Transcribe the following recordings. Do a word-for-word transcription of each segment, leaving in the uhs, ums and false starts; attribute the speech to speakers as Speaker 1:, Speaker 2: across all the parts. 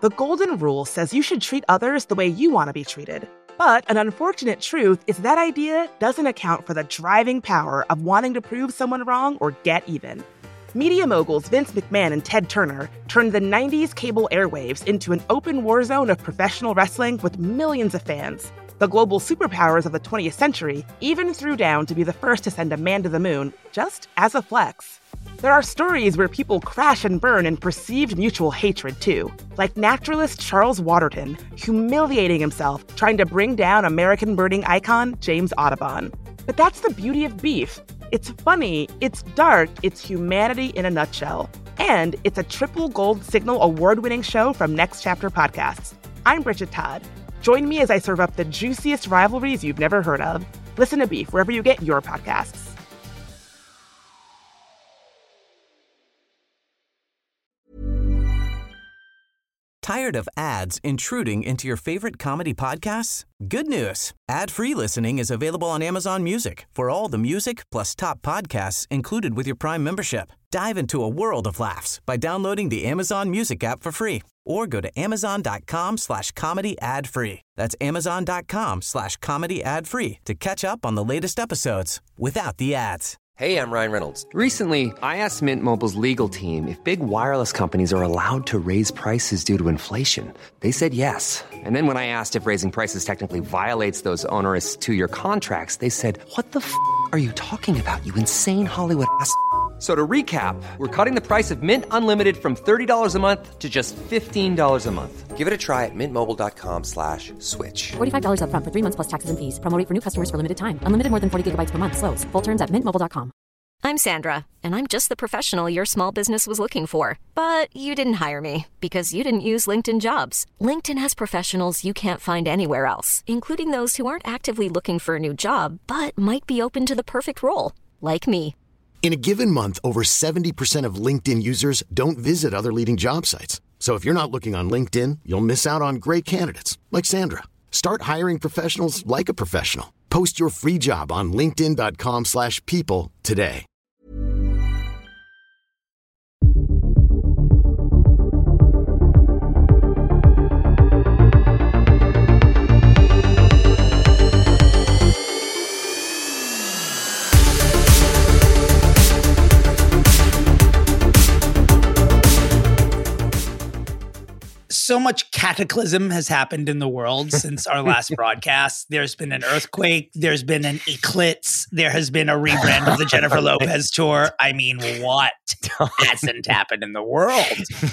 Speaker 1: The golden rule says you should treat others the way you want to be treated. But an unfortunate truth is that idea doesn't account for the driving power of wanting to prove someone wrong or get even. Media moguls Vince McMahon and Ted Turner turned the nineties cable airwaves into an open war zone of professional wrestling with millions of fans. The global superpowers of the twentieth century even threw down to be the first to send a man to the moon, just as a flex. There are stories where people crash and burn in perceived mutual hatred, too, like naturalist Charles Waterton humiliating himself trying to bring down American birding icon James Audubon. But that's the beauty of beef. It's funny, it's dark, it's humanity in a nutshell. And it's a triple gold signal award-winning show from Next Chapter Podcasts. I'm Bridget Todd. Join me as I serve up the juiciest rivalries you've never heard of. Listen to Beef wherever you get your podcasts.
Speaker 2: Tired of ads intruding into your favorite comedy podcasts? Good news. Ad-free listening is available on Amazon Music for all the music plus top podcasts included with your Prime membership. Dive into a world of laughs by downloading the Amazon Music app for free or go to amazon.com slash comedy ad free. That's amazon.com slash comedy ad free to catch up on the latest episodes without the ads.
Speaker 3: Hey, I'm Ryan Reynolds. Recently, I asked Mint Mobile's legal team if big wireless companies are allowed to raise prices due to inflation. They said yes. And then when I asked if raising prices technically violates those onerous two-year contracts, they said, what the f*** are you talking about, you insane Hollywood ass f- So to recap, we're cutting the price of Mint Unlimited from thirty dollars a month to just fifteen dollars a month. Give it a try at mintmobile.com slash switch.
Speaker 4: forty-five dollars up front for three months plus taxes and fees. Promo rate for new customers for limited time. Unlimited more than forty gigabytes per month. Slows full terms at mint mobile dot com.
Speaker 5: I'm Sandra, and I'm just the professional your small business was looking for. But you didn't hire me because you didn't use LinkedIn Jobs. LinkedIn has professionals you can't find anywhere else, including those who aren't actively looking for a new job, but might be open to the perfect role, like me.
Speaker 6: In a given month, over seventy percent of LinkedIn users don't visit other leading job sites. So if you're not looking on LinkedIn, you'll miss out on great candidates like Sandra. Start hiring professionals like a professional. Post your free job on linkedin.com slash people today.
Speaker 7: So much cataclysm has happened in the world since our last broadcast. There's been an earthquake. There's been an eclipse. There has been a rebrand of the Jennifer Lopez tour. I mean, what hasn't happened in the world?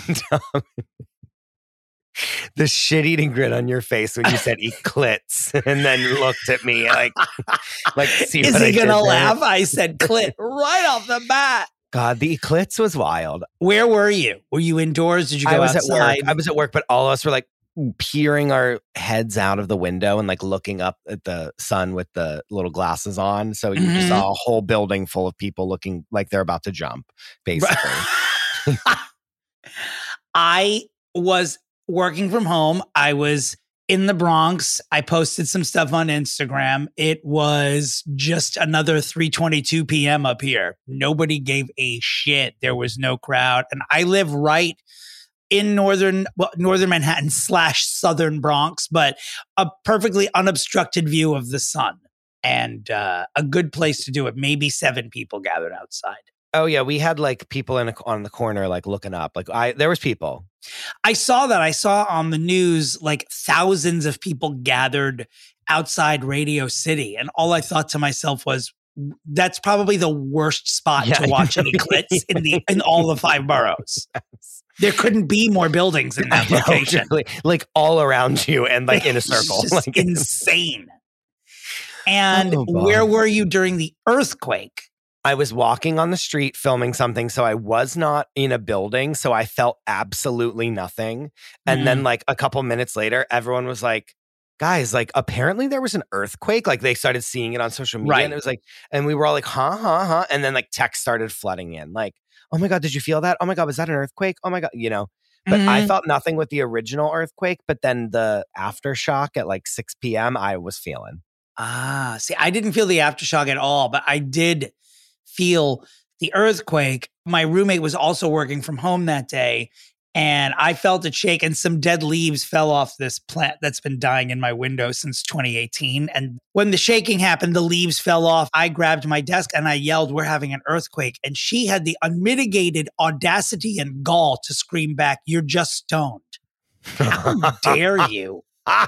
Speaker 8: The shit-eating grin on your face when you said eclipse and then looked at me like, like see
Speaker 7: Is
Speaker 8: what
Speaker 7: he
Speaker 8: I
Speaker 7: going to
Speaker 8: did there?
Speaker 7: laugh? I said clit right off the bat.
Speaker 8: God, the eclipse was wild.
Speaker 7: Where were you? Were you indoors? Did you go
Speaker 8: I was
Speaker 7: outside?
Speaker 8: at work. I was at work, but all of us were like peering our heads out of the window and like looking up at the sun with the little glasses on. So you
Speaker 7: Mhm.
Speaker 8: just saw a whole building full of people looking like they're about to jump, basically.
Speaker 7: I was working from home. I was in the Bronx. I posted some stuff on Instagram. It was just another three twenty-two p.m. up here. Nobody gave a shit. There was no crowd. And I live right in northern, well, northern Manhattan slash southern Bronx, but a perfectly unobstructed view of the sun and uh, a good place to do it. Maybe seven people gathered outside.
Speaker 8: Oh yeah, we had like people in a, on the corner like looking up. Like I, there was people.
Speaker 7: I saw that. I saw on the news like thousands of people gathered outside Radio City, and all I thought to myself was, "That's probably the worst spot
Speaker 8: Yeah,
Speaker 7: to watch an
Speaker 8: know.
Speaker 7: eclipse in the in all the five boroughs." There couldn't be more buildings in that
Speaker 8: I know,
Speaker 7: location.
Speaker 8: really, like all around you and like in a
Speaker 7: It's
Speaker 8: circle.
Speaker 7: just
Speaker 8: Like,
Speaker 7: insane. And
Speaker 8: Oh, God.
Speaker 7: where were you during the earthquake?
Speaker 8: I was walking on the street filming something, so I was not in a building, so I felt absolutely nothing. And
Speaker 7: Mhm.
Speaker 8: then like a couple minutes later, everyone was like, guys, like apparently there was an earthquake. Like they started seeing it on social media
Speaker 7: Right.
Speaker 8: and it was like, and we were all like, huh, huh, huh. And then like text started flooding in like, oh my God, did you feel that? Oh my God, was that an earthquake? Oh my God, you know, but I
Speaker 7: Mhm.
Speaker 8: felt nothing with the original earthquake, but then the aftershock at like six p.m. I was feeling.
Speaker 7: Ah, see, I didn't feel the aftershock at all, but I did feel the earthquake. My roommate was also working from home that day, And I felt it shake, and some dead leaves fell off this plant that's been dying in my window since twenty eighteen. And when the shaking happened, the leaves fell off. I grabbed my desk and I yelled, "We're having an earthquake." And she had the unmitigated audacity and gall to scream back, "You're just stoned." How dare you?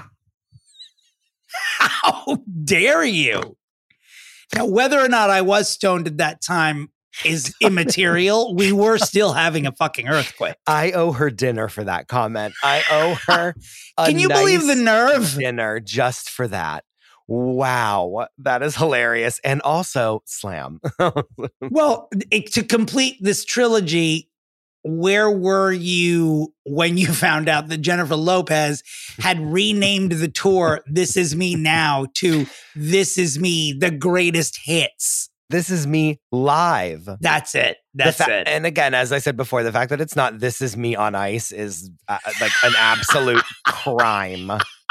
Speaker 7: How dare you? Now, whether or not I was stoned at that time is immaterial. We were still having a fucking earthquake.
Speaker 8: I owe her dinner for that comment. I owe her a
Speaker 7: Can you
Speaker 8: nice
Speaker 7: believe the nerve?
Speaker 8: dinner just for that. Wow, that is hilarious. And also, slam.
Speaker 7: Well, it, to complete this trilogy, where were you when you found out that Jennifer Lopez had renamed the tour This Is Me Now to This Is Me, the Greatest Hits?
Speaker 8: This Is Me Live.
Speaker 7: That's it. That's
Speaker 8: fa-
Speaker 7: it.
Speaker 8: And again, as I said before, the fact that it's not This Is Me on Ice is uh, like an absolute crime.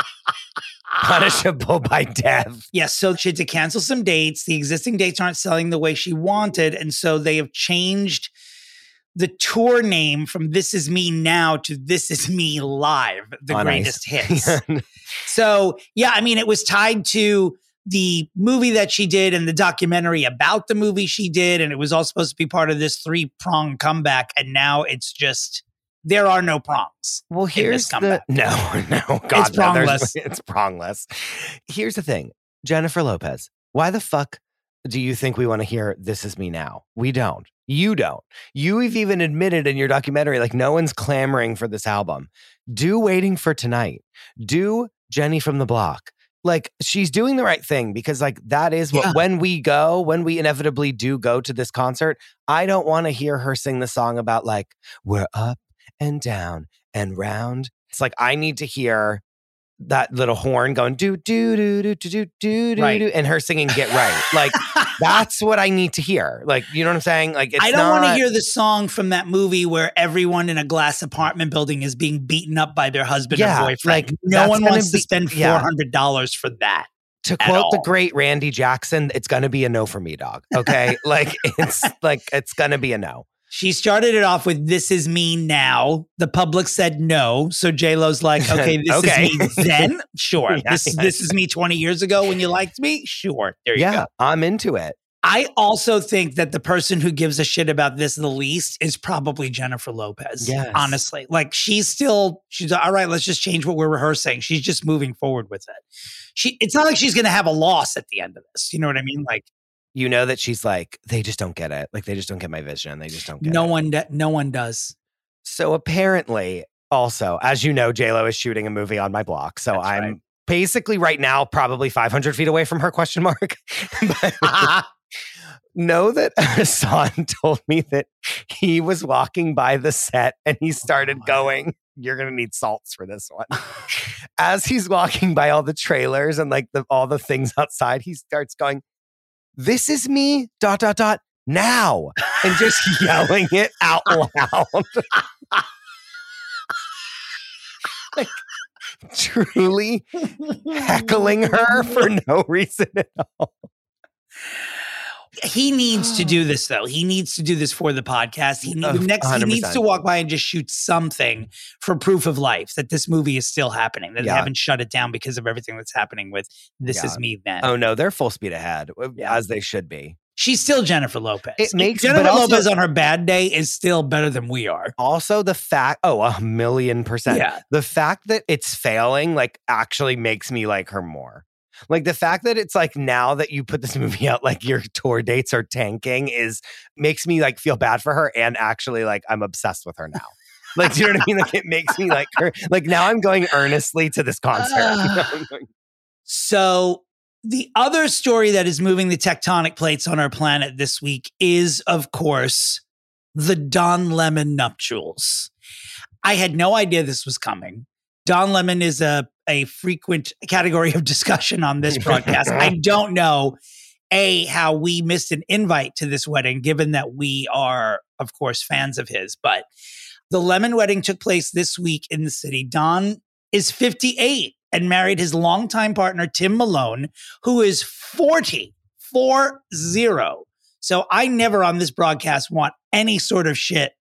Speaker 8: Punishable by death.
Speaker 7: Yes, so she had to cancel some dates. The existing dates aren't selling the way she wanted. And so they have changed the tour name from This Is Me Now to This Is Me Live, the
Speaker 8: On
Speaker 7: Greatest
Speaker 8: Ice.
Speaker 7: Hits. So, yeah, I mean, it was tied to the movie that she did and the documentary about the movie she did. And it was all supposed to be part of this three-prong comeback. And now it's just, there are no prongs.
Speaker 8: Well, here's the, no, no, God,
Speaker 7: it's
Speaker 8: no,
Speaker 7: prongless.
Speaker 8: It's prongless. Here's the thing. Jennifer Lopez, why the fuck do you think we want to hear This Is Me Now? We don't. You don't. You've even admitted in your documentary, like, no one's clamoring for this album. Do Waiting for Tonight. Do Jenny from the Block. Like, she's doing the right thing because, like, that is what,
Speaker 7: Yeah.
Speaker 8: when we go, when we inevitably do go to this concert, I don't want to hear her sing the song about, like, we're up and down and round. It's like, I need to hear that little horn going, do, do, do, do, do, do, do, do,
Speaker 7: Right.
Speaker 8: do, and her singing Get Right. Like, that's what I need to hear. Like, you know what I'm saying? Like, it's
Speaker 7: I don't
Speaker 8: not,
Speaker 7: want to hear the song from that movie where everyone in a glass apartment building is being beaten up by their husband
Speaker 8: Yeah,
Speaker 7: or boyfriend.
Speaker 8: like,
Speaker 7: no
Speaker 8: that's
Speaker 7: one
Speaker 8: gonna
Speaker 7: wants
Speaker 8: be-
Speaker 7: to spend
Speaker 8: yeah.
Speaker 7: four hundred dollars for that.
Speaker 8: To
Speaker 7: at
Speaker 8: quote the
Speaker 7: all.
Speaker 8: great Randy Jackson, it's going to be a no for me, dog. Okay. Like, it's like, it's going to be a no.
Speaker 7: She started it off with This Is Me Now. The public said no. So J-Lo's like, okay, this
Speaker 8: Okay.
Speaker 7: is me then? Sure.
Speaker 8: Yeah,
Speaker 7: this,
Speaker 8: yeah.
Speaker 7: this is me twenty years ago when you liked me? Sure. There you
Speaker 8: Yeah,
Speaker 7: go.
Speaker 8: I'm into it.
Speaker 7: I also think that the person who gives a shit about this the least is probably Jennifer Lopez.
Speaker 8: Yes.
Speaker 7: Honestly. Like, she's still, she's all right, let's just change what we're rehearsing. She's just moving forward with it. She, it's not like she's going to have a loss at the end of this. You know what I mean? Like,
Speaker 8: You know that she's like, they just don't get it. Like, they just don't get my vision. They just don't get
Speaker 7: no
Speaker 8: it.
Speaker 7: one, do- no one does.
Speaker 8: So apparently, also, as you know, J-Lo is shooting a movie on my block. So
Speaker 7: That's
Speaker 8: I'm
Speaker 7: right.
Speaker 8: basically right now probably five hundred feet away from her, question mark. But know that Hassan told me that he was walking by the set and he started
Speaker 7: Oh,
Speaker 8: going, you're going to need salts for this one. As he's walking by all the trailers and like the, all the things outside, he starts going, this is me, dot, dot, dot, now. And just yelling it out loud. Like, truly heckling her for no reason at all.
Speaker 7: He needs to do this, though. He needs to do this for the podcast. He, need,
Speaker 8: Oh,
Speaker 7: next, he
Speaker 8: one hundred
Speaker 7: needs
Speaker 8: percent.
Speaker 7: to walk by and just shoot something for proof of life that this movie is still happening, that
Speaker 8: Yeah.
Speaker 7: they haven't shut it down because of everything that's happening with This
Speaker 8: Yeah.
Speaker 7: Is Me then.
Speaker 8: Oh no, they're full speed ahead,
Speaker 7: Yeah.
Speaker 8: as they should be.
Speaker 7: She's still Jennifer Lopez.
Speaker 8: It makes-
Speaker 7: Jennifer
Speaker 8: but also-
Speaker 7: Lopez on her bad day is still better than we are.
Speaker 8: Also, the fact, oh, a million percent.
Speaker 7: Yeah.
Speaker 8: The fact that it's failing, like, actually makes me like her more. Like, the fact that it's like now that you put this movie out, like your tour dates are tanking is makes me like feel bad for her. And actually, like, I'm obsessed with her now. Like, do you know what I mean? Like, it makes me like her. Like, now I'm going earnestly to this concert. I'm going,
Speaker 7: So the other story that is moving the tectonic plates on our planet this week is, of course, the Don Lemon nuptials. I had no idea this was coming. Don Lemon is a, a frequent category of discussion on this broadcast. I don't know, A, how we missed an invite to this wedding, given that we are, of course, fans of his. But the Lemon wedding took place this week in the city. Don is fifty-eight and married his longtime partner, Tim Malone, who is forty, four zero. So I never on this broadcast want any sort of shit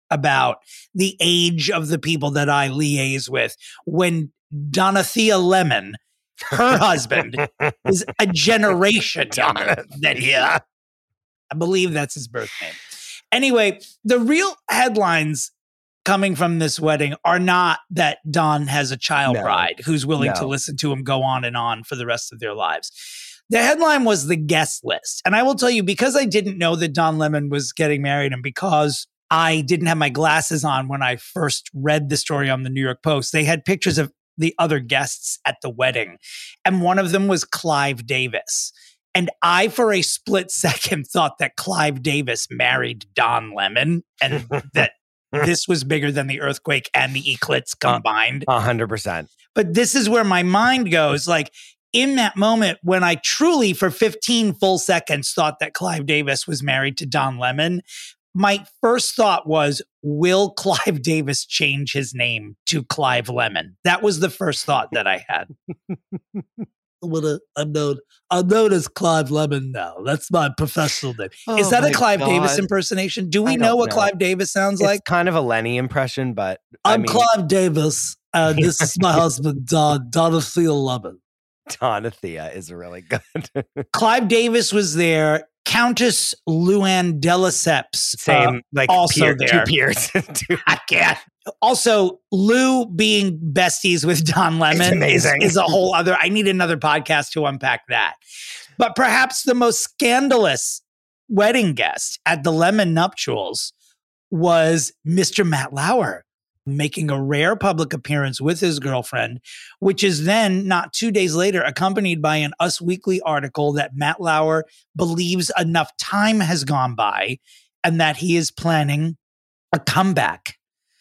Speaker 7: about the age of the people that I liaise with when Donathea Lemon, her husband, is a generation younger than he. I believe that's his birth name. Anyway, the real headlines coming from this wedding are not that Don has a child
Speaker 8: No.
Speaker 7: bride who's willing
Speaker 8: No.
Speaker 7: to listen to him go on and on for the rest of their lives. The headline was the guest list. And I will tell you, because I didn't know that Don Lemon was getting married and because I didn't have my glasses on when I first read the story on the New York Post, they had pictures of the other guests at the wedding. And one of them was Clive Davis. And I, for a split second, thought that Clive Davis married Don Lemon and that this was bigger than the earthquake and the eclipse combined.
Speaker 8: A hundred percent.
Speaker 7: But this is where my mind goes. Like in that moment when I truly, for fifteen full seconds, thought that Clive Davis was married to Don Lemon, my first thought was, will Clive Davis change his name to Clive Lemon? That was the first thought that I had. I'm known, I'm known as Clive Lemon now. That's my professional name.
Speaker 8: Oh
Speaker 7: Is that a
Speaker 8: my
Speaker 7: Clive
Speaker 8: God.
Speaker 7: Davis impersonation? Do we
Speaker 8: I
Speaker 7: know
Speaker 8: don't
Speaker 7: what
Speaker 8: know.
Speaker 7: Clive Davis sounds
Speaker 8: It's
Speaker 7: like?
Speaker 8: kind of a Lenny impression, but I
Speaker 7: I'm
Speaker 8: mean,
Speaker 7: Clive Davis, and this is my husband, Don Donathea Lemon.
Speaker 8: Donathea is really good.
Speaker 7: Clive Davis was there. Countess Luann de Lesseps,
Speaker 8: Same,
Speaker 7: uh,
Speaker 8: like
Speaker 7: also
Speaker 8: peer,
Speaker 7: there.
Speaker 8: two peers. Two-
Speaker 7: I can't. Also, Lou being besties with Don Lemon is,
Speaker 8: amazing.
Speaker 7: is a whole other. I need another podcast to unpack that. But perhaps the most scandalous wedding guest at the Lemon nuptials was Mister Matt Lauer, making a rare public appearance with his girlfriend, which is then not two days later accompanied by an Us Weekly article that Matt Lauer believes enough time has gone by and that he is planning a comeback.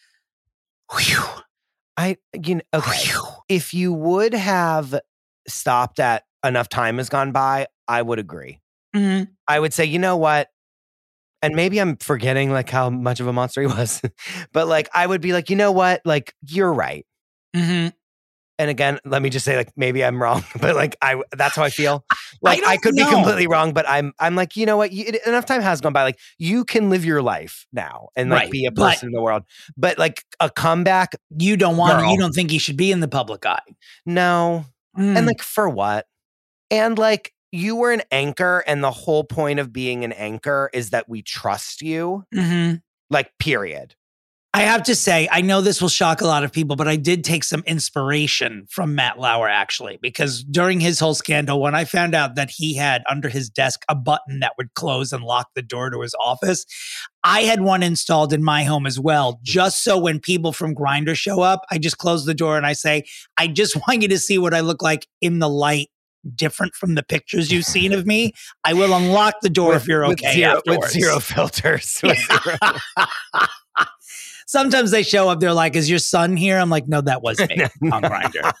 Speaker 7: Whew.
Speaker 8: I, you know, okay.
Speaker 7: Whew.
Speaker 8: If you would have stopped at enough time has gone by, I would agree.
Speaker 7: Mhm.
Speaker 8: I would say, you know what? And maybe I'm forgetting like how much of a monster he was, but like I would be like, you know what? Like you're right.
Speaker 7: Mhm.
Speaker 8: And again, let me just say, like maybe I'm wrong, but like I, that's how I feel. Like I,
Speaker 7: don't
Speaker 8: could
Speaker 7: know.
Speaker 8: be completely wrong, but I'm, I'm like, you know what? You, it, enough time has gone by. Like you can live your life now and like
Speaker 7: Right,
Speaker 8: be a
Speaker 7: but-
Speaker 8: person in the world. But like a comeback,
Speaker 7: You don't want.
Speaker 8: Girl.
Speaker 7: You don't think he should be in the public eye.
Speaker 8: no.
Speaker 7: Mm.
Speaker 8: And like for what? And like you were an anchor, and the whole point of being an anchor is that we trust you.
Speaker 7: Mhm.
Speaker 8: Like period.
Speaker 7: I have to say, I know this will shock a lot of people, but I did take some inspiration from Matt Lauer, actually, because during his whole scandal, when I found out that he had under his desk a button that would close and lock the door to his office, I had one installed in my home as well, just so when people from Grindr show up, I just close the door and I say, I just want you to see what I look like in the light, different from the pictures you've seen of me. I will unlock the door if you're
Speaker 8: with
Speaker 7: okay
Speaker 8: zero,
Speaker 7: afterwards.
Speaker 8: with zero filters. With zero-
Speaker 7: Sometimes they show up, they're like, is your son here? I'm like, no, that was me on Grindr.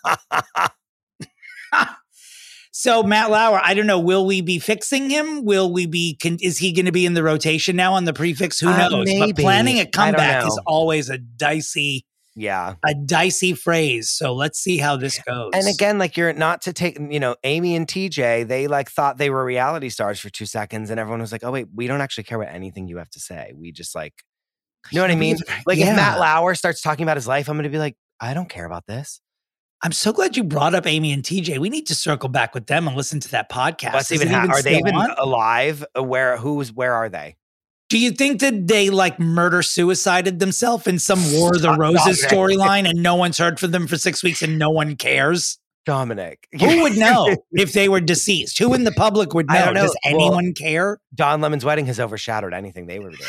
Speaker 7: So Matt Lauer, I don't know, will we be fixing him? Will we be, can, is he going to be in the rotation now on the prefix? Who
Speaker 8: Uh,
Speaker 7: knows?
Speaker 8: maybe.
Speaker 7: But planning a
Speaker 8: I don't
Speaker 7: comeback is
Speaker 8: know.
Speaker 7: always a dicey,
Speaker 8: yeah.
Speaker 7: a dicey phrase. So let's see how this goes.
Speaker 8: And again, like you're not to take, you know, Amy and T J, they like thought they were reality stars for two seconds. And everyone was like, oh, wait, we don't actually care what anything you have to say. We just like, you know what I mean? Like
Speaker 7: Yeah.
Speaker 8: if Matt Lauer starts talking about his life, I'm going to be like, I don't care about this.
Speaker 7: I'm so glad you brought up Amy and T J. We need to circle back with them and listen to that podcast.
Speaker 8: What's
Speaker 7: Is
Speaker 8: even,
Speaker 7: it
Speaker 8: ha- are they
Speaker 7: still
Speaker 8: even
Speaker 7: on?
Speaker 8: alive? Uh, Where, who's, where are they?
Speaker 7: Do you think that they like murder suicided themselves in some War of the
Speaker 8: Stop,
Speaker 7: Roses
Speaker 8: Dominic.
Speaker 7: storyline and no one's heard from them for six weeks and no one cares?
Speaker 8: Dominic.
Speaker 7: Who would know if they were deceased? Who in the public would know?
Speaker 8: I don't know.
Speaker 7: Does
Speaker 8: Well-
Speaker 7: anyone care?
Speaker 8: Don Lemon's wedding has overshadowed anything they were doing.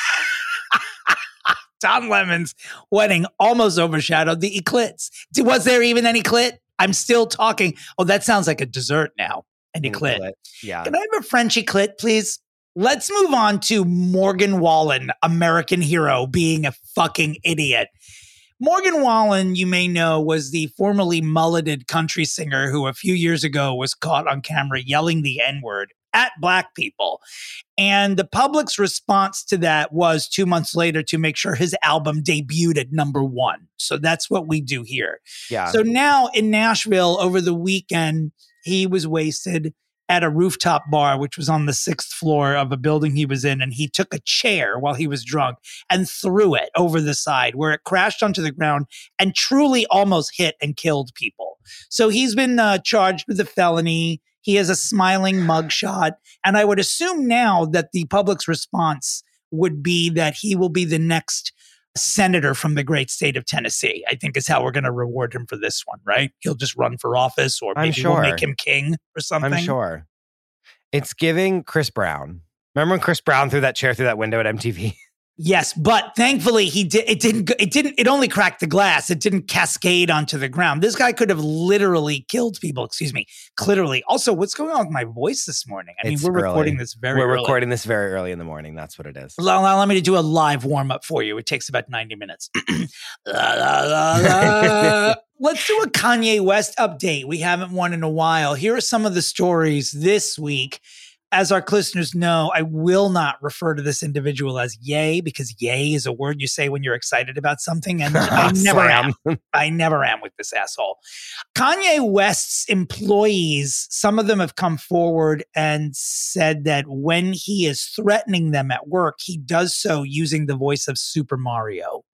Speaker 7: Don Lemon's wedding almost overshadowed the eclipse. Was there even any clit? I'm still talking. Oh, that sounds like a dessert now. An eclipse.
Speaker 8: Yeah.
Speaker 7: Can I have a Frenchy clit, please? Let's move on to Morgan Wallen, American hero, being a fucking idiot. Morgan Wallen, you may know, was the formerly mulleted country singer who a few years ago was caught on camera yelling the N-word at black people. And the public's response to that was two months later to make sure his album debuted at number one. So that's what we do here.
Speaker 8: Yeah.
Speaker 7: So now in Nashville over the weekend, he was wasted at a rooftop bar, which was on the sixth floor of a building he was in, and he took a chair while he was drunk and threw it over the side where it crashed onto the ground and truly almost hit and killed people. So he's been uh, charged with a felony. He has a smiling mugshot. And I would assume now that the public's response would be that he will be the next senator from the great state of Tennessee, I think is how we're going to reward him for this one, right? He'll just run for office, or maybe
Speaker 8: sure.
Speaker 7: we'll make him king or something.
Speaker 8: I'm sure. It's giving Chris Brown. Remember when Chris Brown threw that chair through that window at M T V?
Speaker 7: Yes, but thankfully he did. It didn't. It didn't. It only cracked the glass. It didn't cascade onto the ground. This guy could have literally killed people. Excuse me, literally. Also, what's going on with my voice this morning? I mean,
Speaker 8: It's
Speaker 7: we're
Speaker 8: early.
Speaker 7: recording this very.
Speaker 8: We're
Speaker 7: early.
Speaker 8: recording this very early in the morning. That's what it is.
Speaker 7: Allow, allow me to do a live warm up for you. It takes about ninety minutes. La, la, la, la. Let's do a Kanye West update. We haven't one in a while. Here are some of the stories this week. As our listeners know, I will not refer to this individual as Ye, because Ye is a word you say when you're excited about something. And I never am. I never am with this asshole. Kanye West's employees, some of them have come forward and said that when he is threatening them at work, he does so using the voice of Super Mario.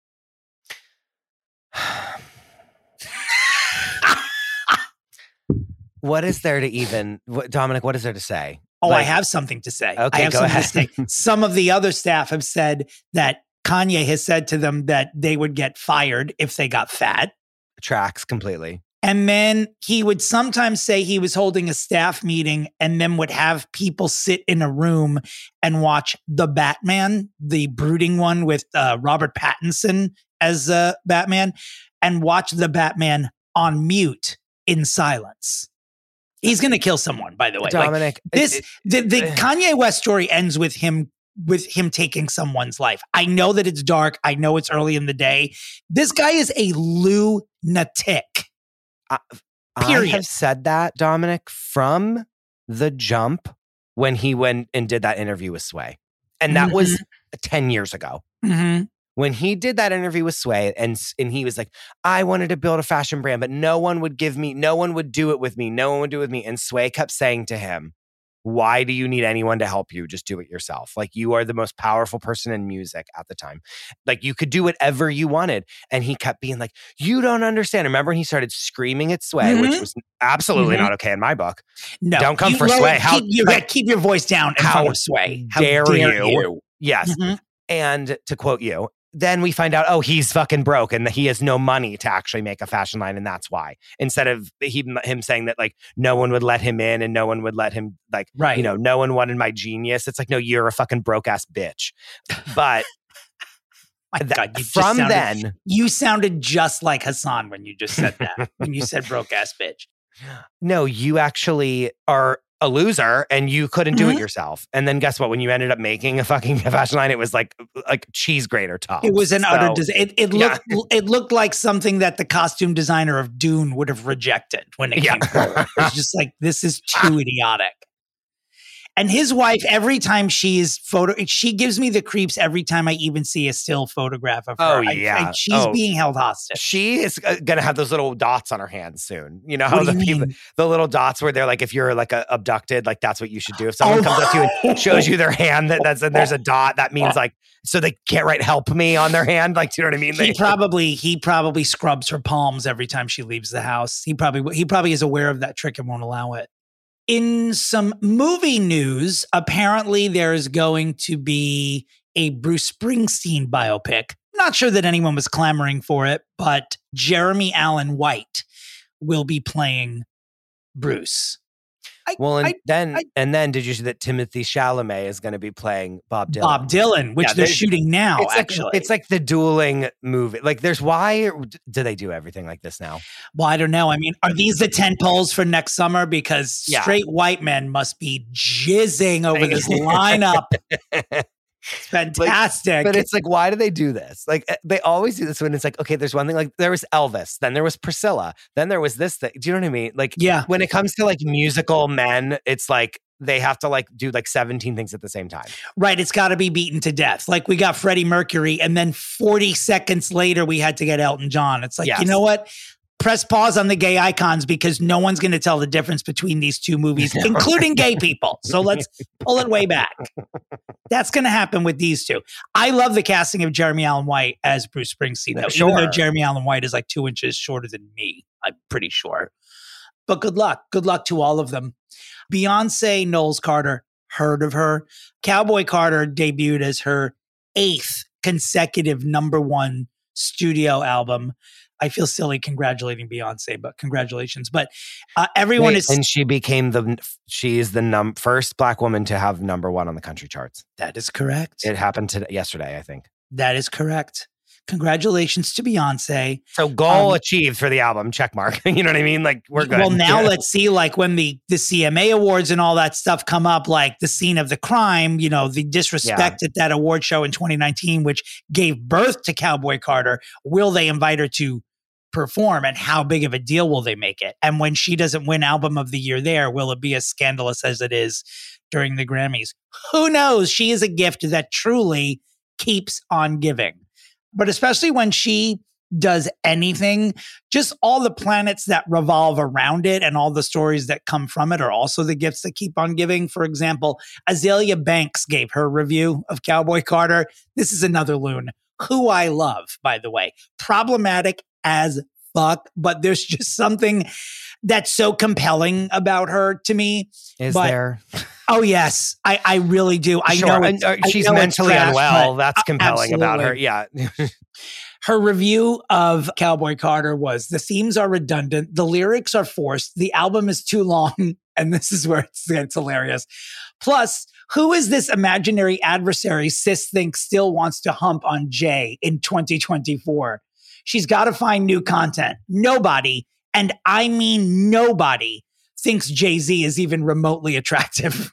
Speaker 8: What is there to even, what, Dominic, what is there to say?
Speaker 7: Oh,
Speaker 8: Like-
Speaker 7: I have something to say.
Speaker 8: Okay,
Speaker 7: I have
Speaker 8: go
Speaker 7: something
Speaker 8: ahead.
Speaker 7: to say. Some of the other staff have said that Kanye has said to them that they would get fired if they got fat.
Speaker 8: Tracks completely.
Speaker 7: And then he would sometimes say he was holding a staff meeting and then would have people sit in a room and watch The Batman, the brooding one with uh, Robert Pattinson as uh, Batman, and watch The Batman on mute in silence. He's going to kill someone, by the way.
Speaker 8: Dominic,
Speaker 7: like this,
Speaker 8: it-
Speaker 7: the, the Kanye West story ends with him with him taking someone's life. I know that it's dark. I know it's early in the day. This guy is a lunatic.
Speaker 8: I,
Speaker 7: Period.
Speaker 8: I have said that, Dominic, from the jump when he went and did that interview with Sway. And that
Speaker 7: Mhm.
Speaker 8: was ten years ago.
Speaker 7: Mm-hmm.
Speaker 8: When he did that interview with Sway and, and he was like, I wanted to build a fashion brand, but no one would give me, no one would do it with me. No one would do it with me. And Sway kept saying to him, why do you need anyone to help you? Just do it yourself. Like, you are the most powerful person in music at the time. Like, you could do whatever you wanted. And he kept being like, you don't understand. Remember when he started screaming at Sway,
Speaker 7: Mhm.
Speaker 8: which was absolutely
Speaker 7: Mhm.
Speaker 8: not okay in my book.
Speaker 7: No,
Speaker 8: Don't come
Speaker 7: you
Speaker 8: for
Speaker 7: lower-
Speaker 8: Sway. How
Speaker 7: keep, you
Speaker 8: like,
Speaker 7: keep your voice down in
Speaker 8: how
Speaker 7: front of Sway. How
Speaker 8: dare you?
Speaker 7: you?
Speaker 8: Yes.
Speaker 7: Mhm.
Speaker 8: And to quote you, then we find out, oh, he's fucking broke and that he has no money to actually make a fashion line. And that's why, instead of he, him saying that, like, no one would let him in and no one would let him, like,
Speaker 7: Right.
Speaker 8: you know, no one wanted my genius. It's like, no, you're a fucking broke ass bitch. But
Speaker 7: My
Speaker 8: that-
Speaker 7: God, you just
Speaker 8: from
Speaker 7: sounded-
Speaker 8: then,
Speaker 7: you sounded just like Hassan when you just said that. When you said broke ass bitch.
Speaker 8: no, you actually are a loser and you couldn't do
Speaker 7: Mhm.
Speaker 8: it yourself. And then guess what? When you ended up making a fucking fashion line, it was like like cheese grater top.
Speaker 7: It was an utter
Speaker 8: So-
Speaker 7: dis- it, it
Speaker 8: Yeah.
Speaker 7: looked it looked like something that the costume designer of Dune would have rejected when it
Speaker 8: Yeah.
Speaker 7: came forward. It was just like, this is too idiotic. And his wife, every time she's photo, she gives me the creeps every time I even see a still photograph of her.
Speaker 8: Oh,
Speaker 7: I-
Speaker 8: yeah.
Speaker 7: I- she's
Speaker 8: Oh.
Speaker 7: being held hostage.
Speaker 8: She is uh, gonna have those little dots on her hands soon. You know how
Speaker 7: What do
Speaker 8: the
Speaker 7: you
Speaker 8: people,
Speaker 7: mean?
Speaker 8: the little dots where they're like, if you're like a, abducted, like that's what you should do. If someone
Speaker 7: Oh.
Speaker 8: comes up to you and shows you their hand, that that's and there's a dot, that means like, so they can't write "help me" on their hand. Like, do you know what I mean?
Speaker 7: He
Speaker 8: They-
Speaker 7: probably he probably scrubs her palms every time she leaves the house. He probably he probably is aware of that trick and won't allow it. In some movie news, apparently there is going to be a Bruce Springsteen biopic. Not sure that anyone was clamoring for it, but Jeremy Allen White will be playing Bruce. I,
Speaker 8: well, and
Speaker 7: I-
Speaker 8: then
Speaker 7: I-
Speaker 8: and then did you see that Timothy Chalamet is going to be playing Bob Dylan?
Speaker 7: Bob Dylan, which
Speaker 8: Yeah,
Speaker 7: they're
Speaker 8: they-
Speaker 7: shooting now.
Speaker 8: It's like,
Speaker 7: actually,
Speaker 8: it's like the dueling movie. Like, there's why do they do everything like this now?
Speaker 7: well, I don't know. I mean, are these the tent poles for next summer? Because
Speaker 8: Yeah.
Speaker 7: straight white men must be jizzing over this lineup. It's fantastic.
Speaker 8: But it's like, why do they do this? Like, eh, they always do this when it's like, okay, there's one thing. Like, there was Elvis, then there was Priscilla, then there was this thing. Do you know what I mean? Like,
Speaker 7: Yeah.
Speaker 8: when it comes to like musical men, it's like they have to like do like seventeen things at the same time.
Speaker 7: right. It's got to be beaten to death. Like we got Freddie Mercury, and then forty seconds later, we had to get Elton John. It's like,
Speaker 8: Yes.
Speaker 7: you know what? press pause on the gay icons because no one's going to tell the difference between these two movies, including gay people. So let's pull it way back. That's going to happen with these two. I love the casting of Jeremy Allen White as Bruce Springsteen, though,
Speaker 8: Sure.
Speaker 7: even though Jeremy Allen White is like two inches shorter than me, I'm pretty sure. But good luck. Good luck to all of them. Beyonce Knowles Carter, heard of her. Cowboy Carter debuted as her eighth consecutive number one studio album. I feel silly congratulating Beyonce, but congratulations. But uh, everyone
Speaker 8: Wait,
Speaker 7: is...
Speaker 8: And she became the, she is the num- first Black woman to have number one on the country charts.
Speaker 7: That is correct.
Speaker 8: It happened to yesterday, I think.
Speaker 7: That is correct. Congratulations to Beyonce.
Speaker 8: So goal
Speaker 7: Um,
Speaker 8: achieved for the album, check mark. You know what I mean? Like we're good.
Speaker 7: Well, now
Speaker 8: Yeah.
Speaker 7: let's see, like when the, the C M A awards and all that stuff come up, like the scene of the crime, you know, the disrespect at that award show in twenty nineteen, which gave birth to Cowboy Carter. Will they invite her to perform, and how big of a deal will they make it? And when she doesn't win album of the year there, will it be as scandalous as it is during the Grammys? Who knows? She is a gift that truly keeps on giving. But especially when she does anything, just all the planets that revolve around it and all the stories that come from it are also the gifts that keep on giving. For example, Azalea Banks gave her review of Cowboy Carter. This is another loon who I love, by the way. Problematic as fuck, but there's just something that's so compelling about her to me.
Speaker 8: Is
Speaker 7: but,
Speaker 8: there?
Speaker 7: Oh, yes. I, I really do. I
Speaker 8: Sure.
Speaker 7: know
Speaker 8: And,
Speaker 7: it's,
Speaker 8: uh,
Speaker 7: I
Speaker 8: she's
Speaker 7: know it's
Speaker 8: mentally
Speaker 7: trash,
Speaker 8: unwell.
Speaker 7: but-
Speaker 8: That's compelling about her.
Speaker 7: Absolutely.
Speaker 8: Yeah.
Speaker 7: Her review of Cowboy Carter was, the themes are redundant, the lyrics are forced, the album is too long, and this is where it's, it's hilarious. Plus, who is this imaginary adversary Sis thinks still wants to hump on Jay in twenty twenty-four? She's got to find new content. Nobody, and I mean nobody, thinks Jay-Z is even remotely attractive.